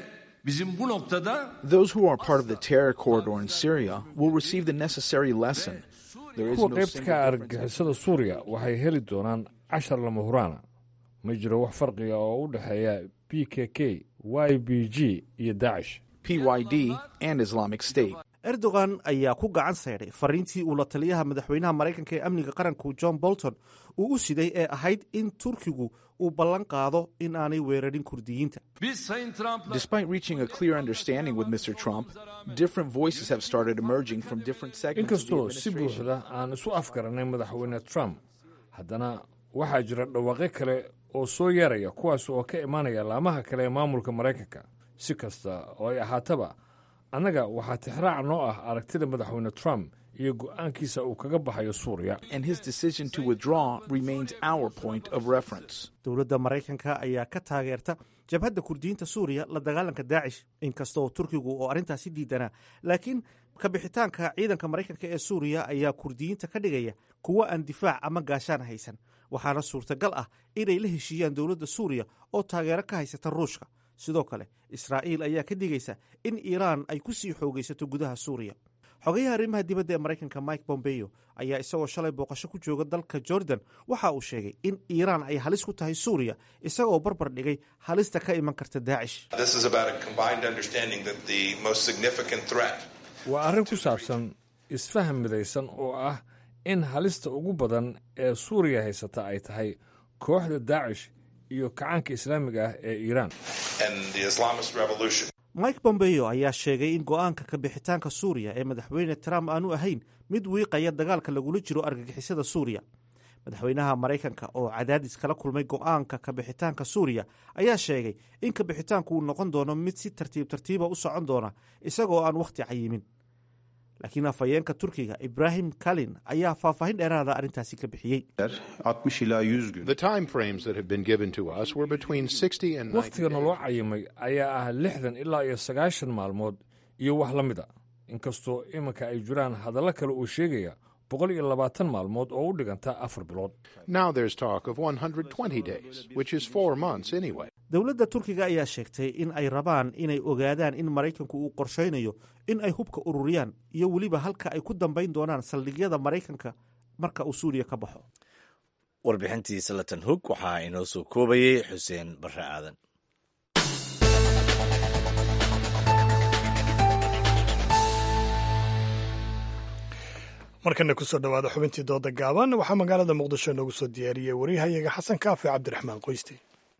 Those who are part of the terror corridor in Syria will receive the necessary lesson. kuwa qaybta argagixisada suuriya waxay heli doonaan cashar lama huraana. ma jiro wax farqiga oo u dhexeeya b k k, y b g iyo daacish, P Y D and Islamic State. erdogan ayaa ku gacan saydhay fariintii uu la taliyaha madaxweynaha maraykanka ee amniga qaranku john bolton uu u siday ee ahayd in turkigu uu ballan qaado in aanay weerarin kurdiyiinta. Despite reaching a clear understanding with Mister Trump, different voices have started emerging from different segments of the inkastoo si administration. buuxda aan isu afgaranay madaxweyne trump, haddana waxaa jira dhawaaqyo kale oo soo yeeraya kuwaas oo ka imaanaya laamaha kale ee maamulka maraykanka. si kasta oo ay ahaataba, annaga waxaa tixraac noo ah aragtida madaxweyne trump iyo go'aankiisa uu kaga baxayo suuriya. And his decision to withdraw remains our point of reference. dowladda maraykanka ayaa ka taageerta jabhadda kurdiyiinta suuriya la dagaalanka daacish, inkasta oo turkigu oo arrintaasi diidanaa. laakiin kabixitaanka ciidanka maraykanka ee suuriya ayaa kurdiyiinta ka dhigaya kuwo aan difaac ama gaashaan haysan, waxaana suurtagal ah inay la heshiiyaan dowladda suuriya oo taageero ka haysata ruushka. sidoo kale israa'iil ayaa ka digaysa in iiraan ay ku sii xoogaysato gudaha suuriya. xogayaha arrimaha dibadda ee maraykanka mike pompeo ayaa isagoo shalay booqasho ku jooga dalka jordan waxa uu sheegay in iiraan ay halis ku tahay suuriya, isagoo barbar dhigay halista ka iman karta daacish. waa arrin ku saabsan isfaham midaysan oo ah in halista ugu badan ee suuriya haysata ay tahay kooxda daacish iyo kacaanka islaamiga ah ee iiraan. mike pompeo ayaa sheegay in go'aanka kabixitaanka suuriya ee madaxweyne trump aanu ahayn mid wiiqaya dagaalka lagula jiro argagixisada suuriya. madaxweynaha maraykanka oo cadaadis kala kulmay go'aanka kabixitaanka suuriya ayaa sheegay in kabixitaanku uu noqon doono mid si tartiib tartiiba u socon doona isagoo aan wakhti cayimin. laakiin afhayeenka turkiga ibrahim kalin ayaa faahfaahin dheeraada arrintaasi ka bixiyey. The time frames that have been given to us were between sixty and ninety wakhtiga naloo cayimay ayaa ah lixdan ilaa iyo sagaashan maalmood iyo wax la mid a, inkastoo iminka ay jiraan hadallo kale oo sheegaya boqol iyo labaatan maalmood oo u dhiganta afar bilood. Now there's talk of one hundred twenty days, which is four months anyway. dowladda turkiga ayaa sheegtay in ay rabaan inay ogaadaan in maraykanku uu qorshaynayo in ay hubka ururiyaan iyo weliba halka ay ku dambayn doonaan saldhigyada maraykanka marka uu suuriya ka baxo. warbixintii salatan hog waxaa inoo soo koobayey xuseen barre aadan. markana kusoo dhowaada xubintii dooda gaaban waxaa magaalada muqdisho noogu soo diyaariyey waryahayaga xasan kaafi cabdiraxmaan qoyste.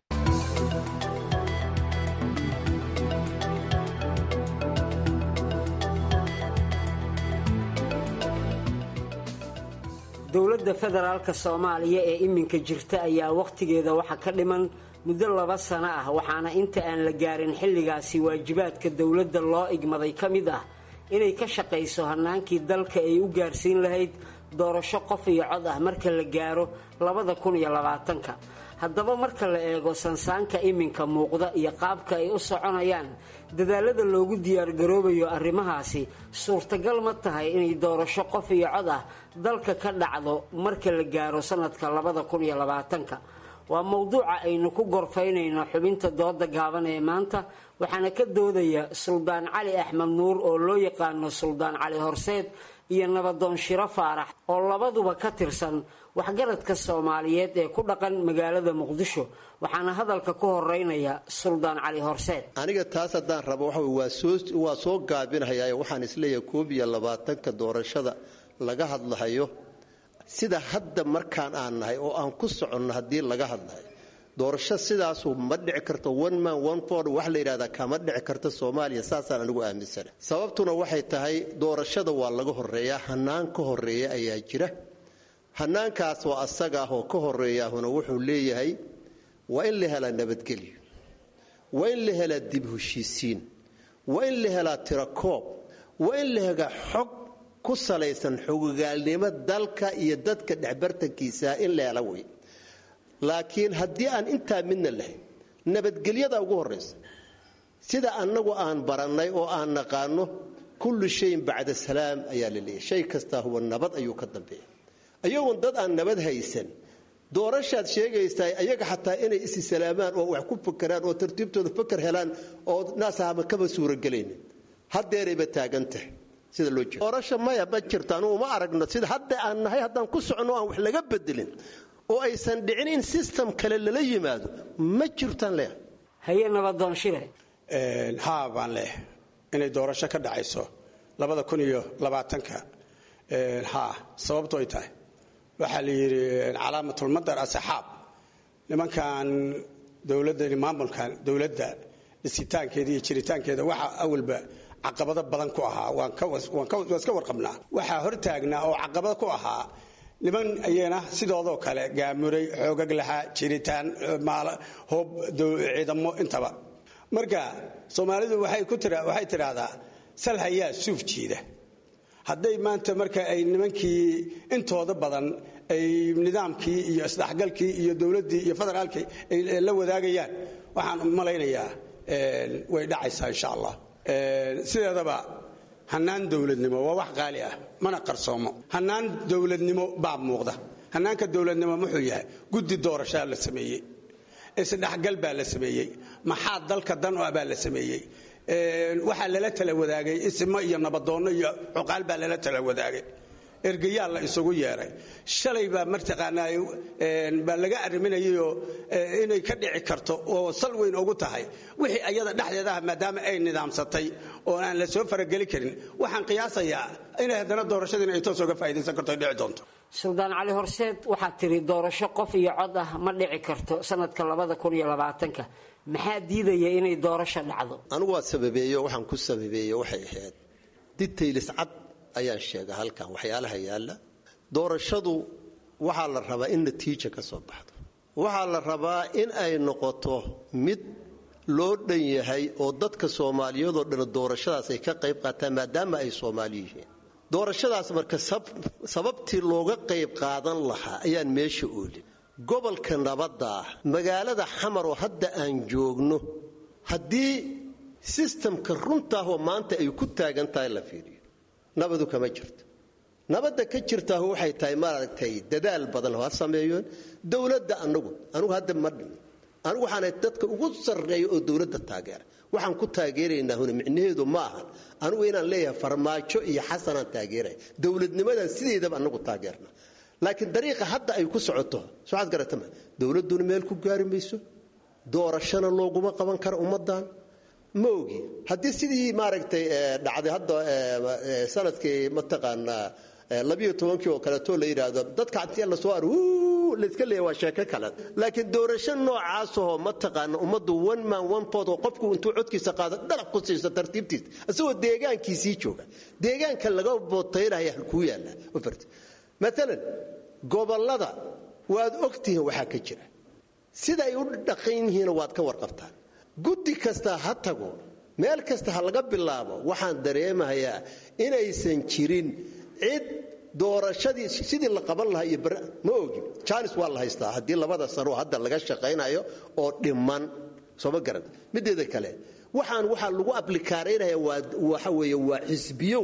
dowladda federaalka soomaaliya ee iminka jirta ayaa wakhtigeeda waxa ka dhiman muddo laba sano ah, waxaana inta aan la gaarin xilligaasi waajibaadka dowladda loo igmaday ka mid ah inay ka shaqayso hannaankii dalka ay u gaarsiin lahayd doorasho qof iyo cod ah marka la gaaro labada kun iyo labaatanka. haddaba marka la eego sansaanka iminka muuqda iyo qaabka ay u soconayaan dadaalada loogu diyaargaroobayo arrimahaasi, suurtagal ma tahay inay doorasho qof iyo cod ah dalka ka dhacdo marka la gaaro sanadka labada kun iyo labaatanka? waa mowduuca aynu ku gorfaynayno xubinta dooda gaaban ee maanta, waxaana ka doodaya suldaan cali axmed nuur oo loo yaqaano suldaan cali horseed iyo nabadoon shiro faarax oo labaduba ka tirsan waxgaradka soomaaliyeed ee ku dhaqan magaalada muqdisho. waxaana hadalka ku horeynaya suldaan cali horseed. aniga taas haddaan rabo waa soo gaabinahayaa, waxaan isleeyahay koob iyo labaatanka doorashada laga hadlahayo sida hadda markaan aan nahay oo aan ku soconno haddii laga hadlayo doorasho sidaasu ma dhici karto. one man one vote wax la yidhahdaa kama dhici karto soomaaliya, saasaan anigu aaminsana. sababtuna waxay tahay doorashada waa laga horeeyaa, hanaan ka horeeya ayaa jira. hanaankaas oo asaga ah oo ka horeeyaahuna wuxuu leeyahay waa in la helaa nabadgelyo, waa in la helaa dib heshiisiin, waa in la helaa tirakoob, waa in la helaa xog ku salaysan xogogaalnimo dalka iyo dadka dhexbartankiisa in la helo wey. laakiin haddii aan intaa midna lahayn nabadgelyada ugu horraysa sida annagu aan barannay oo aan naqaano kullu shayin bacda salaam ayaa la leeyahay. shay kastaa huwa nabad ayuu ka dambeeya. ayagoon dad aan nabad haysan doorashaad sheegaysaa ayaga xataa inay isi salaamaan oo wax ku fakeraan oo tartiibtooda fakar helaan oo naasahama kaba suuragelaynin haddeerayba taagan tahay sida loo jeedo. doorasho maya ma jirto anugu ma aragno sida hadda aan nahay haddaan ku socono aan wax laga bedelin oo aysan dhicin in system kale lala yimaado ma jirtaan leeyahay. haye nabadoon shire haa baan leh inay doorasho ka dhacayso labada kun iyo labaatanka haa sababto ay tahay waxaa la yidhi calaamatul-madar asaxaab nimankan dowladda maamulkan dowladda dhisitaankeeda iyo jiritaankeeda waxaa awalba caqabado badan ku ahaa waan iska warqabnaa waxaa hortaagnaa oo caqabado ku ahaa niman ayana sidoodoo kale gaamuray xoogag lahaa jiritaan hoob ciidamo intaba marka soomaalidu waxay tidhaahdaa sal hayaa suuf jiida. hadday maanta marka ay nimankii intooda badan ay nidaamkii iyo isdhexgalkii iyo dowladdii iyo federaalkii ay la wadaagayaan waxaan malaynayaa way dhacaysaa insha allah. sideedaba hanaan dowladnimo waa wax qaali ah mana qarsoomo. hanaan dowladnimo baa muuqda. hanaanka dowladnimo muxuu yahay guddi doorashaa la sameeyey isdhexgal baa la sameeyey maxaa dalka dan u ah baa la sameeyey waxaa lala tala wadaagay ismo iyo nabadoonno iyo cuqaal baa lala tala wadaagay ergayaal la isugu yeeray shalay baa martaqaanaa baa laga arriminayayoo inay ka dhici karto oo sal weyn ugu tahay wixii ayada dhexdeeda ah maadaama ay nidaamsatay oo aan la soo farageli karin waxaan qiyaasayaa inay haddana doorashadiina ay toos uga faa'iidaysan karto ay dhici doonto. suldaan cali horseed waxaad tiri doorasho qof iyo cod ah ma dhici karto sanadka labada kun iyo labaatanka maxaa diidaya inay doorasho dhacdo? anigu waa sababeeyo waxaan ku sababeeyo waxay ahayd details cad ayaan sheega halkan waxyaalaha yaalla. doorashadu waxaa la rabaa in natiija ka soo baxdo. waxaa la rabaa in ay noqoto mid loo dhan yahay oo dadka Soomaaliyeedoo dhan doorashadaas ay ka qayb qaataan maadaama ay Soomaali yihiin. doorashadaas marka sababtii looga qayb qaadan lahaa ayaan meesha oolin. gobolka nabadda magaalada xamar oo hadda aan joogno haddii systemka runtaa oo maanta ay ku taagan tahay la fiiriyo nabadu kama jirto. nabadda ka jirtaa waxay tahay maaragtay dadaal badan oo sameeyeen dawladda anagu anigu hadda ma dhin anigu waxaan dadka ugu sarreeyo oo dawladda taageera waxaan ku taageeraynaa huna micnaheedu ma aha anigu inaan leeyahay farmaajo iyo xasanaan taageeray dawladnimadan sideedaba anagu taageerna laakiin dariiqa hadda ay ku socoto soo garatama dawladuna meel ku gaari mayso doorashana looguma qaban karo ummadan ma ogi haddii sidii maaragtay dhacday hadda sanadkii mataqaana labiyo tobankii oo kale too la yiraahdo dadka intii la soo aru la iska leeyahay waa sheeko kale laakiin doorasho noocaas oo mataqaana ummadu one man one vote oo qofku intuu codkiisa qaado dalab ku siiso tartiibtiis asoo deegaankiisii jooga deegaanka laga bootaynayo halku yaala ofert مثلا gobolada waad ogtihiin waxa ka jira sida ay u dhaqan yihiin waad ka warqabtaan guddi kasta ha tago meel kasta ha laga bilaabo waxaan dareemayaa inaysan jirin cid doorashadii sidii la qaban lahaa iyo ma ogi chance waa la haystaa hadii labada sano hadda laga shaqeynayo oo dhiman soo ma garan mideeda kale waxaan waxa lagu aplikaareynaya waxa weeye waa xisbiyo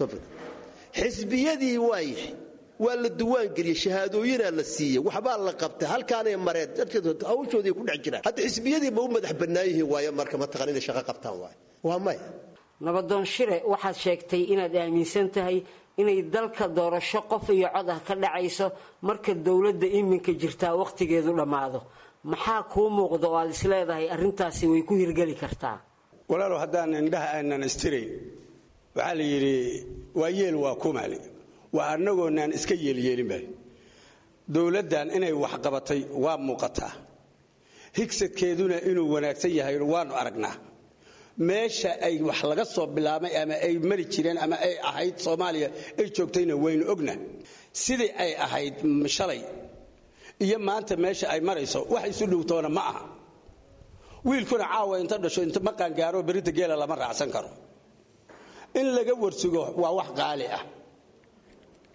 xisbiyadii waayay waa la duwaan geliyay shahaadooyina la siiyay waxba la qabtay halkaan ay mareen dadka hawshoodii ku dhex jira hadda xisbiyadii ma u madax banaayihiin waayo marka ma taqaan inay shaqo qabtaan waay waa may nabadoon shire waxaad sheegtay inaad aaminsan tahay inay dalka doorasho qof iyo cod ah ka dhacayso marka dawladda iminka jirta waqtigeedu dhamaado maxaa kuu muuqdo oo aad isleedahay arrintaasi way ku hirgeli kartaa? walaalo haddaan indhaha aanan istiray waxaa la yidhi waa yeel waa kumaali waa annagoonaan iska yeelyeelinba dawladdan inay wax qabatay waa muuqataa higsadkeeduna inuu wanaagsan yahay waanu aragnaa meesha ay wax laga soo bilaabay ama ay mari jireen ama ay ahayd Soomaaliya ay joogtayna waynu ogna sidii ay ahayd shalay iyo maanta meesha ay marayso wax isu dhowtoona ma aha wiilkuna caawa inta dhasho inta maqan gaaro berita geela lama raacsan karo in laga warsigo waa wax qaali ah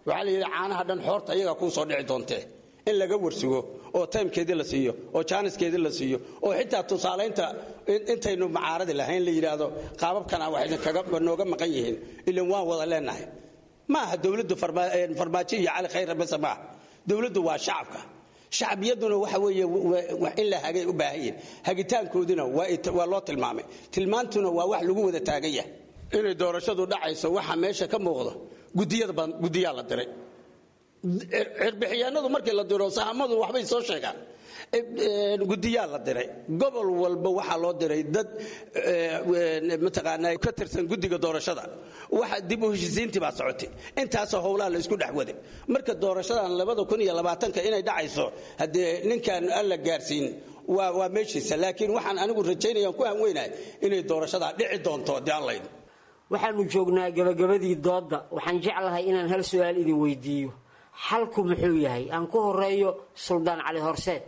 waxaa la yidhi caanaha dhan xoorta iyagaa kuu soo dhici doontee in laga warsugo oo taymkeedii la siiyo oo jaaniskeedii la siiyo oo xitaa tusaalaynta intaynu macaaradi lahayn la yidhaahdo qaababkana wax idinkaga nooga maqan yihiin ilan waan wada leenahay ma aha dowladdu farmaajo iyo cali khayr bas ma dowladdu waa shacabka shacbiyaduna waxa weeye in la hagay u baahan yihiin hagitaankoodina waa loo tilmaamay tilmaantuna waa wax lagu wada taagan yahay inay doorashadu dhacayso waxa meesha ka muuqdo gudiyada badan gudiyaa la diray cirbixiyaanadu markii la diro sahamadu waxbay soo sheegaan gudiyaa la diray gobol walba waxaa loo diray dad mataqaanaa ka tirsan gudiga doorashada waxa dib u heshiisiintii baa socotay intaasoo howlaha la isku dhex waday marka doorashadan labada kun iyo labaatanka inay dhacayso haddee ninkaan alla gaarsiin waa waa meeshiisa laakiin waxaan anigu rajaynayaan ku hanweynahay inay doorashadaa dhici doonto haddii aan laydin waxaanu joognaa gabagabadii doodda waxaan jeclahay inaan hal su-aal idin weydiiyo xalku muxuu yahay aan ku horeeyo suldaan cali horseed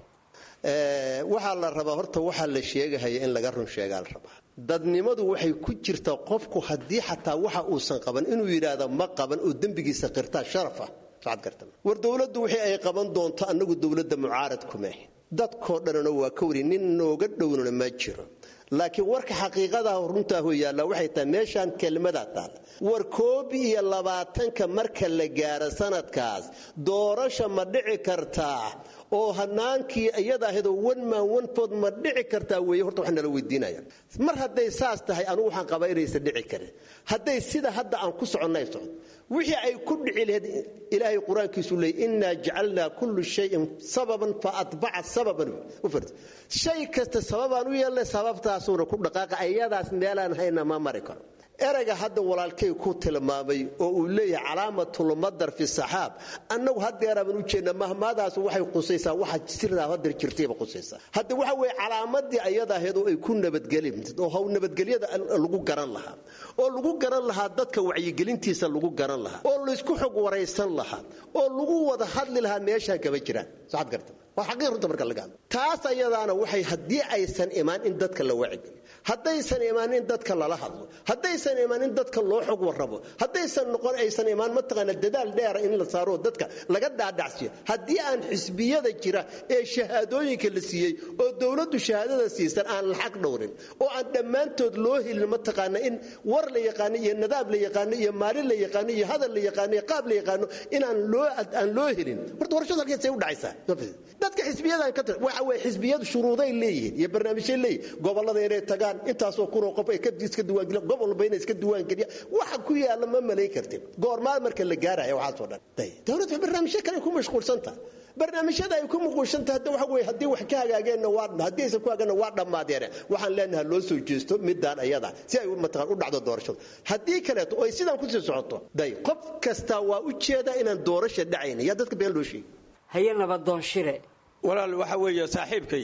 waxaa la rabaa horta waxaa la sheegahaya in laga run sheegaa la rabaa dadnimadu waxay ku jirtaa qofku haddii xataa waxa uusan qaban inuu yidhaahdo ma qaban oo dembigiisa qirtaa sharafa sacad gartan war dowladdu wixii ay qaban doonto annagu dowladda mucaarad kumeh dadkoo dhanna waa ka wari nin nooga dhownana ma jiro laakiin warka xaqiiqada runtaa hoo yaalla waxay tahay meeshaan kelmada taal war koob iyo labaatanka marka la gaaro sanadkaas doorasho ma dhici kartaa oo hanaankii iyada ahaydoo one man one vote ma dhici kartaa weeye horta waxaan nala weydiinaya mar hadday saas tahay anugu waxaan qabaa inaysan dhici karin hadday sida hadda aan ku soconnay socod wixii ay ku dhici lahayd ilaahay qur-aankiisu leeyay innaa jacalnaa kullu shayin sababan fa atbaca sababan u farta shay kasta sababaan u yeelnay sababtaasuuna ku dhaqaaqa ayadaas meelaan hayna ma mari karo erayga hadda walaalkay ku tilmaamay oo uu leeyahay calaamatul madar fi saxaab annagu haddeeraaban u jeedna mahmaadaas waxay qusaysaa waxa sirdaa hadda jirtayba qusaysaa hadda waxa weeye calaamadii ayada ahayd oo ay ku nabadgelin oo haw nabadgelyada lagu garan lahaa oo lagu garan lahaa dadka wacyigelintiisa lagu garan lahaa oo la isku xog waraysan lahaa oo lagu wada hadli lahaa meesha kaba jiraan saxad garta waa xaqiiqo runta marka laga hadlo taas ayadaana waxay haddii aysan imaan in dadka la wacyi haddaysan imaan in dadka lala hadlo haddaysan imaan in dadka loo xog warrabo haddaysan noqon aysan imaan mataqaana dadaal dheer in la saaro dadka laga daadacsiyo haddii aan xisbiyada jira ee shahaadooyinka la siiyey oo dowladdu shahaadada siisan aan la xaq dhowrin oo aan dhammaantood loo helin mataqaana in war la yaqaano iyo nadaab la yaqaano iyo maalin la yaqaano iyo hadal la yaqaano iyo qaab la yaqaano inaan loo aan loo helin horta doorashada halkeesay u dhacaysaa dadka xisbiyadan ka waxa way xisbiyadu shuruuday leeyihiin iyo barnaamijyo leeyihiin gobolada inay tagaan intaasoo kunoo qof ay ka iska diiwaangeliyaan gobol bayna iska diiwaangeliyaan waxa ku yaala ma malayn kartid goormaad marka la gaarayo waxaas oo dhan dowladda barnaamijyo kale ku mashquulsanta barnaamijyada ay ku mashquulsanta hadda waxa way haddii wax ka hagaageenna waa haddii aysan ku hagaagna waa dhammaadeen waxaan leenahay loo soo jeesto midaan ayada si ay mataqaan u dhacdo doorashada haddii kaleeto oo ay sidan ku sii socoto day qof kasta waa u jeeda inaan doorasho dhacayn yaa dadka been loo sheegay haye nabadoon shire walaal waxa weeye saaxiibkay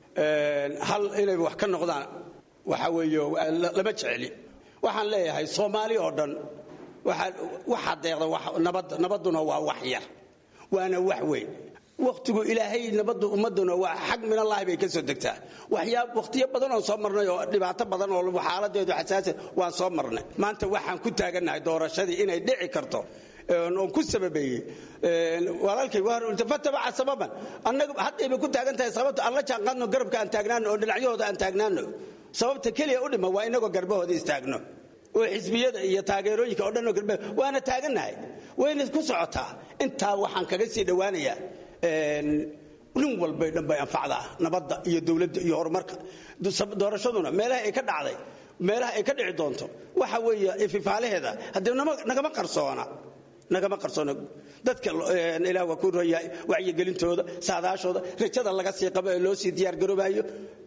hal inay wax ka noqdaan waxa weeye lama jeceli waxaan leeyahay Soomaali oo dhan waxa waxa deeqda wax nabad nabaduna waa wax yar waana wax weyn waqtigu ilaahay nabadu ummaduna waa xaq min Allah bay ka soo degtaa waxyaab waqtiyo badan oo soo marnay oo dhibaato badan oo xaaladeedu xasaasi waan soo marnay maanta waxaan ku taaganahay doorashadii inay dhici karto oo ku sababeeyay walaalkay waar ultafataba sababan annagu hadda ku taagan tahay sababta alla jaan qadno garabka aan taagnaano oo dhinacyahooda aan taagnaano sababta kaliya u dhima waa inagoo garbahooda istaagno oo xisbiyada iyo taageerooyinka oo dhan oo garba waana taaganahay wayna ku socotaa inta waxaan kaga sii dhawaanayaa een nin walba dhanbay anfacda nabadda iyo dawladda iyo horumarka doorashaduna meelaha ay ka dhacday meelaha ay ka dhici doonto waxa weeye ififaalaheeda hadii nagama qarsoona nagama qarsoona dadka ilaa waa ku rooyay wacyi gelintooda saadaashooda rajada laga sii qabo ee loo sii diyaar garoobayo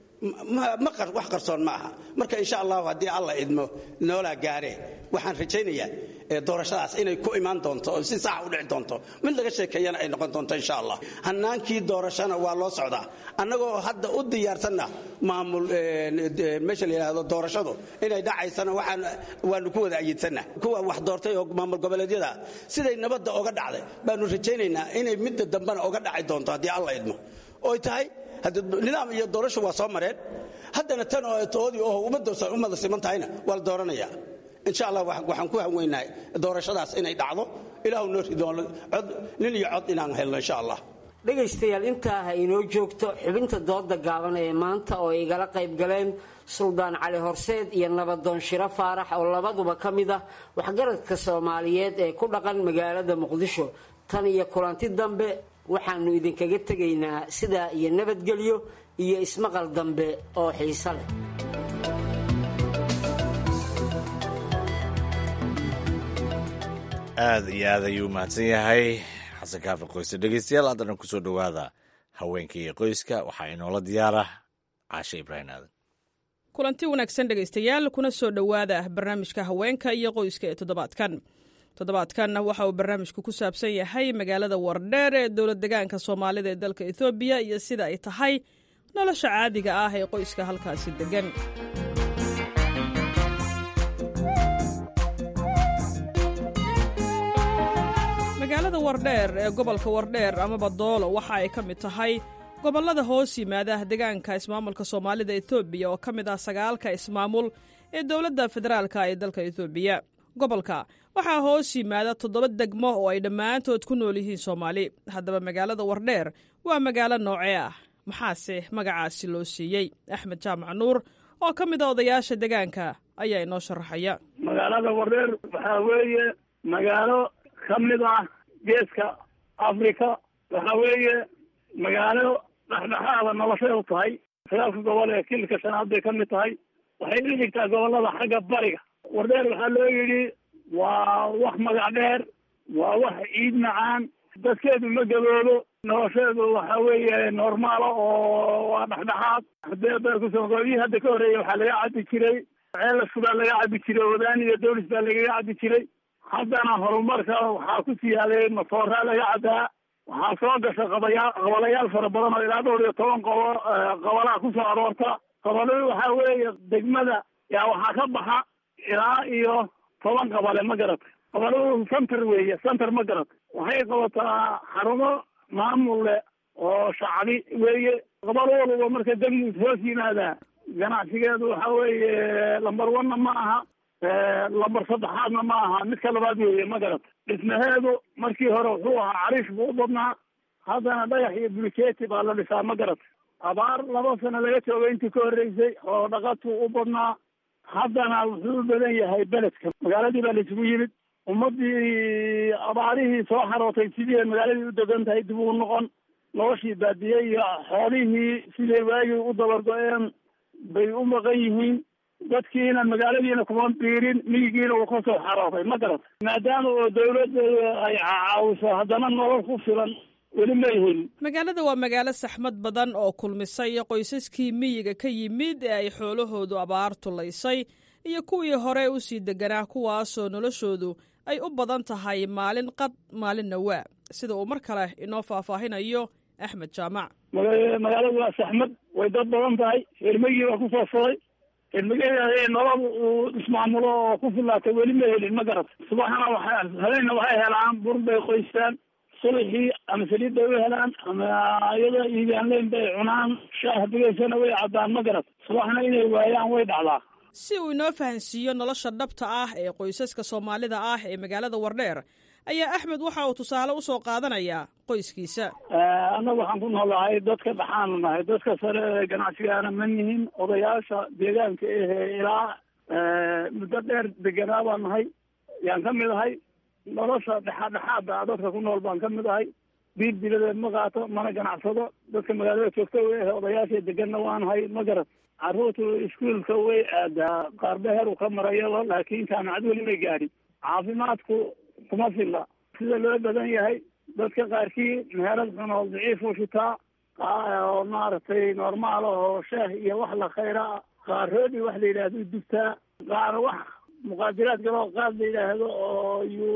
ma qar wax qarsoon ma aha marka insha Allah hadii Allah idmo noola gaare waxaan rajaynayaa doorashadaas inay ku imaan doonto oo si sax u dhici doonto mid laga sheekeeyana ay noqon doonto insha Allah hanaankii doorashana waa loo socdaa annagoo hadda u diyaarsanna maamul meesha la yiraahdo doorashadu inay dhacaysana waxaan waanu ku wada ayidsana kuwa wax doortay oo maamul goboleedyada siday nabadda uga dhacday baanu rajaynaynaa inay mid dambana uga dhaci doonto hadii Allah idmo oo tahay hadda nidaam iyo doorasho waa soo mareen haddana tan oo toodii oo ummadda ummadda siman tahayna waa la dooranayaa insha Allah waxaan ku haweynahay doorashadaas inay dhacdo ilaahu noo ridoono cod nin iyo cod inaan helno insha allah. dhegaystayaal intaa ha inoo joogto xubinta dooda gaaban ee maanta oo igala qayb galeen suldaan cali horseed iyo nabadoon shiro faarax oo labaduba ka mid ah waxgaradka soomaaliyeed ee ku dhaqan magaalada muqdisho. tan iyo kulanti dambe waxaanu idinkaga tegaynaa sidaa iyo nabadgelyo iyo ismaqal dambe oo xiiso leh. aad iyo aad ayuu mahadsan yahay xasan kaafi qoyse. dhegeystayaal haddana kusoo dhowaada haweenka iyo qoyska waxaa inoola diyaara caashe ibraahim aadan. kulanti wanaagsan dhegaystayaal, kuna soo dhowaada barnaamijka haweenka iyo qoyska ee toddobaadkan. toddobaadkan waxa uu barnaamijku ku saabsan yahay magaalada wardheer ee dowlad degaanka soomaalida ee dalka etoobiya iyo sida ay tahay nolosha caadiga ah ee qoyska halkaasi degan. magaalada wardheer ee gobolka wardheer amaba doolo waxa ay ka mid tahay gobollada hoos yimaada degaanka ismaamulka soomaalida etoobiya oo ka mid ah sagaalka ismaamul ee dowladda federaalka ee dalka etoobiya. gobolka waxaa hoos yimaada toddoba degmo oo ay dhammaantood ku nool yihiin soomaali. haddaba magaalada wardheer waa magaalo noocee ah, maxaase magacaasi loo siiyey? axmed jaamac nuur oo ka mid a odayaasha degaanka ayaa inoo sharaxaya. magaalada wardheer waxaa weeye magaalo ka mid ah geeska africa. waxaa weeye magaalo dhexdhexaada noloshay u tahay. sagaalka gobol ee kilka shanaad bay ka mid tahay. waxay u dhigtaa gobolada xagga bariga. wardheer waxaa loo yidhi waa wax magac dheer, waa wax ciid macaan, dadkeedu ma gaboobo, nolosheedu waxa weeye normaala oo waa dhexdhexaad. hadee beerkusoogooyii hadda ka horreeya waxaa laga cabi jiray ceelasku baa laga cabi jiray, wadaan iyo dowlis baa lagaga cabi jiray. haddana horumarka waxaa ku siyaaday matooraa laga cabaa. waxaa soo gasha qabaya qabalayaal fara badan oo ilaa dhowr iyo toban qobo qabalaha kusoo aroorta. qabaladu waxaa weeye degmada yaa waxaa ka baxa ilaa iyo toban qabale ma garata. qabaladu center weeye, center ma garata. waxay qabataa xarumo maamul leh oo shacbi weeye. qabalo walba marka degmus hoos yimaadaa ganacsigeedu waxaa weeye lambar one-na ma aha, lambar saddexaadna ma aha, midka labaad weeye ma garata. dhismaheedu markii hore wuxuu ahaa cariish buu u badnaa, haddana dhagax iyo bulkeeti baa la dhisaa ma garata. abaar laba sano laga joogay intii ka horreysay oo dhaqatuu u badnaa, haddana wuxuu u badan yahay beledka. magaaladii baa laisugu yimid, ummadii abaarihii soo xarootay sidii magaaladii u degan tahay dib ugu noqon. noloshii baadiyey iyo xoolihii siday waagii u dabargo-een bay u maqan yihiin. dadkiina magaaladiina kuma biirin, miyigiina uu ka soo xarootay ma garata. maadaama oo dawladda ay caawiso haddana nolol ku filan weli ma helin. magaalada waa magaalo saxmad badan oo kulmisay qoysaskii miyiga ka yimid ee ay xoolahoodu abaar tulaysay iyo kuwii hore u sii deganaa, kuwaasoo noloshoodu ay u badan tahay maalin qad maalinna waa, sida uu mar kale inoo faahfaahinayo axmed jaamac. magaaladu waa saxmad, way dad badan tahay. reermigii baa kusoo furay. reermigii nolol uu ismaamulo oo ku filaatay weli ma helin ma garata. subaxna waxay habeenna waxay helaan bur bay qoystaan, sulixii ama saliid bay u helaan, ama iyadoo iigaanleyn bay cunaan. shaah bigaysana way caddaan ma garata. subaxna inay waayaan way dhacdaa. si uu inoo fahansiiyo nolosha dhabta ah ee qoysaska soomaalida ah ee magaalada wardheer ayaa axmed waxa uu tusaale usoo qaadanayaa qoyskiisa. annagu waxaan ku noolahay dadka dhaxaanu nahay, dadka sare ganacsigaana ma nihin. odayaasha deegaanka ahee ilaa muddo dheer deganaa baan nahay yaan ka mid ahay. nolosha dhexaadhexaada dadka ku nool baan ka mid ahay. biil biladeed ma qaato, mana ganacsado. dadka magaalada joogta way ahe odayaasha deganna waanahay ma garat. carruurtu iskuolka way aadaa, qaar beheru ka marayaba, laakiin jaamacad weli may gaadhin. caafimaadku kuma filla sida loo badan yahay. dadka qaarkii meherad xun oo daciif u shitaa, oo maaragtay normaal oo shaah iyo wax la khayra ah. qaar roodi wax la yidhaahdo dugtaa, qaar wax muqaadiraad galoo qaad la yidhaahdo oo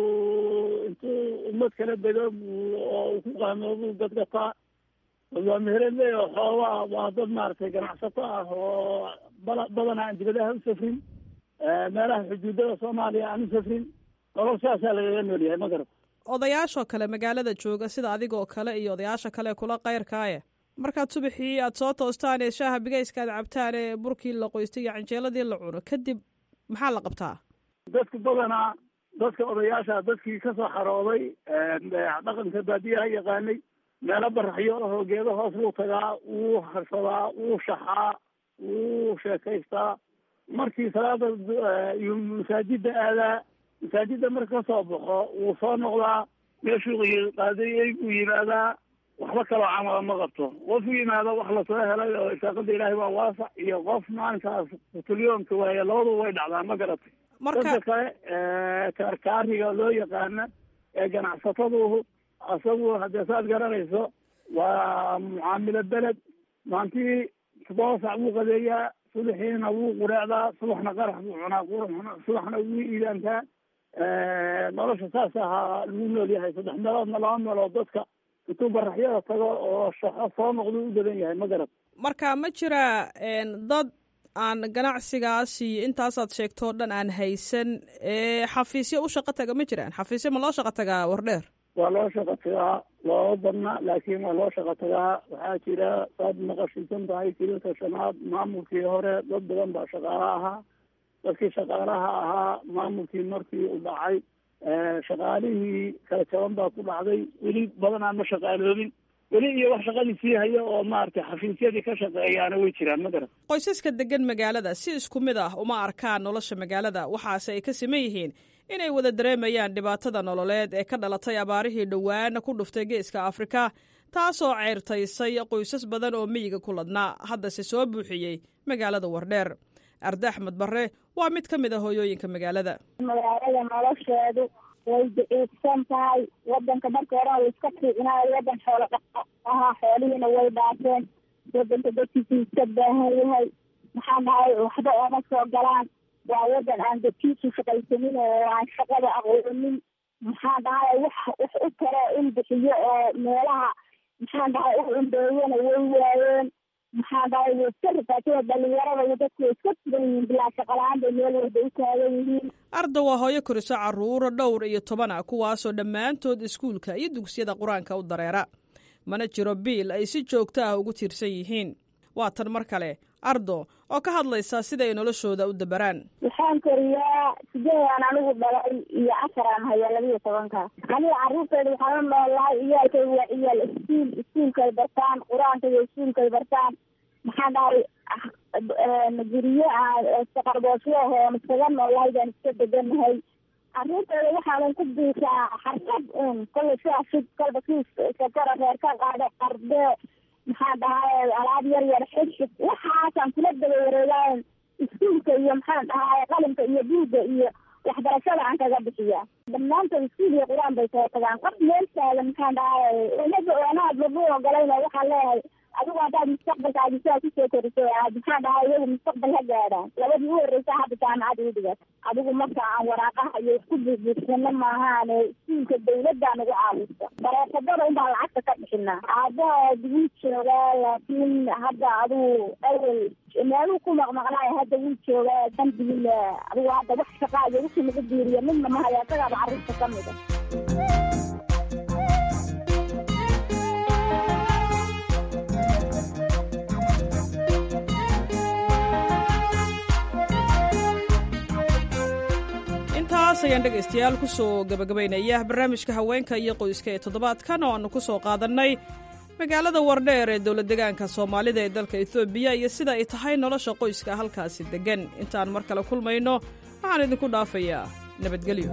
yuu intuu ummad kala bedo oo ku qaamoobu gadgataa. waa meherad le oo xoolaa waa dad maaragtay ganacsato ah oo bala badan aan dibadaha u safrin, meelaha xuduudada soomaaliya aan u safrin. nolol saasaa lagaga nool yahay ma garata. odayaashoo kale magaalada jooga sida adigoo kale iyo odayaasha kale kula kayrkaaye, markaad subaxii aad soo toostaan ee shaaha bigayska aad cabtaan ee burkii la qoystay iyo canjeeladii la cuno kadib maxaa la qabtaa? dadku badanaa dadka odayaasha dadkii ka soo xarooday dhaqanka baadiyaha yaqaanay meelo baraxyo ahoo geedo hoos wuu tagaa wuu harsadaa wuu shaxaa wuu sheekaystaa markii salaada iyo masaajida aadaa masaajida marka kasoo baxo wuu soo noqdaa meeshuu qaadayey buu yimaadaa waxba kaloo camala ma qabto qof u yimaado wax lasoo helay oo isaaqada ilaahay waa waasac iyo qof maalinkaas qutilyoonka waaye labadu way dhacdaa ma garatay dadka kale kaarkaariga loo yaqaana ee ganacsatadu asagu haddee saad garanayso waa mucaamilo beled maantii toddoba sac buu qadeeyaa subaxiina wuu qureecdaa subaxna qarax buu cunaa subaxna wuu iidaantaa nolosha saas ahaa lagu nool yahay saddex meeloodna laba meelood dadka intuu baraxyada tago oo shaqo soo noqdo u badan yahay ma garat marka ma jira dad aan ganacsigaas iyo intaasaad sheegtoo dhan aan haysan ee xafiisyo u shaqo taga ma jiraan xafiisyo ma loo shaqo tagaa Wardheer waa loo shaqo tagaa loo badna laakiin waa loo shaqo tagaa waxaa jira saad maqashiisan tahay kilinka shanaad maamulkii hore dad badan baa shaqaala ahaa dadkii shaqaalaha ahaa maamulkii markii u dhacay shaqaalihii kala jaban baa ku dhacday weli badanaa ma shaqaaloobin weli iyo wax shaqadii sii haya oo maaragtay xafiisyadii ka shaqeeyaana way jiraan ma garan qoysaska degan magaalada si isku mid ah uma arkaan nolosha magaalada waxaase ay ka siman yihiin inay wada dareemayaan dhibaatada nololeed ee ka dhalatay abaarihii dhowaana ku dhuftay geeska afrika taasoo ceyrtaysay qoysas badan oo miyiga ku ladnaa haddase soo buuxiyey magaalada Wardheer Arda Axmed Barre waa mid ka mid ah hooyooyinka magaalada magaalada nolosheedu way daciifsan tahay wadanka marka hore way iska fiicnaayo wadan xoolo dhaqo ahaa xoolihiina way dhaafeen wadanka dadkiisa iska baahan yahay maxaa dhahay waxba ooma soo galaan waa wadan aan dadkiisu shaqaysanin oo aan shaqada aqoonin maxaa dhahay wax wax u taro in bixiyo oo meelaha maxaa dhahay u cundeeyana way waayeen maxaa dhahay way iska rifaateen dhalinyarada iyo dadku way iska sugan yihiin bilaa shaqalaan bay meel walba u taagan yihiin Arda waa hooyo koriso carruuro dhowr iyo toban ah kuwaasoo dhammaantood iskuulka iyo dugsiyada qur-aanka u dareera mana jiro biil ay si joogto ah ugu tiirsan yihiin waa tan mar kale Ardo oo ka hadlaysa sida ay noloshooda u dabaraan waxaan koriyaa sideedan anigu dhalay iyo afaraan haya labiyo tobanka aniga carruurteeda waxaan noolahay iyaalkay waa iyaal iskuul iskuulkay bartaan qur-aanka iyo iskuulkay bartaan maxaa dhahay guryo saqarboosyo hoon iskaga noolahay baan iska deganahay carruurteeda waxaanan ku biisaa xarkad un kollay siasid kolba si sakara reer ka qaado qarde maxaa dhahay alaab yar yar xishib waxaasaan kula daba wareegaan iskuulka iyo maxaan dhahay qalinka iyo buugga iyo waxbarashada aan kaga bixiyaa dhammaantood iskuul iyo qur-aan bay soo tagaan qof meel taagan maxaan dhahay inaga oonaad lagu ogolayna waxaan leeyahay adigu haddaad mustaqbalkaadi sidaa kusoo korisay aad maxaa dhahay iyagu mustaqbal ha gaadhaan labadii u horreysa hadda jaamacad ii dhigat adigu marka aan waraaqaha iyo isku buubuugsano maahaane iskuulka dawladdaa nagu caawisa bareefadada unbaa lacagta ka bixinaa aabaha wuu joogaa laakiin hadda adigu awel meeluu ku maqmaqnaay hadda wuu joogaa dambiil adigu hadda wax shaqaa iyo wixii lagu biiriya midna ma haya isagaaba carruurta ka mida intaas ayaan dhegaystayaal ku soo gabagabaynaya barnaamijka haweenka iyo qoyska ee toddobaadkan oo aanu ku soo qaadannay magaalada Wardheer ee dowlad deegaanka Soomaalida ee dalka Itoobiya iyo sida ay tahay nolosha qoyska halkaasi degan intaan mar kale kulmayno waxaan idinku dhaafayaa nabadgelyo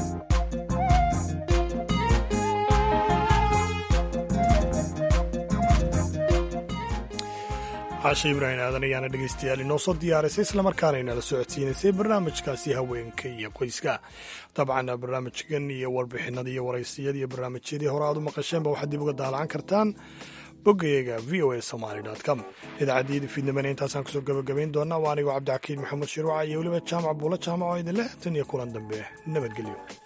caashe ibraahim aadan ayaana dhegaystayaal inoo soo diyaarisay islamarkaana inala socodsiinaysay barnaamijkaasi haweenka iyo qoyska dabcan barnaamijkan iyo warbixinada iyo waraysiyada iyo barnaamijyadii hore aad u maqasheenba waxaad dib uga daalacan kartaan boggayaga v o a somaly com idaacaddiyada fiidnimana intaasaan kusoo gabagabayn doonaa waa anigoo cabdixakiin maxamed shiruuca iyo weliba jaamac buulo jaamac oo idin leh tan iyo kulan dambe nabadgelyo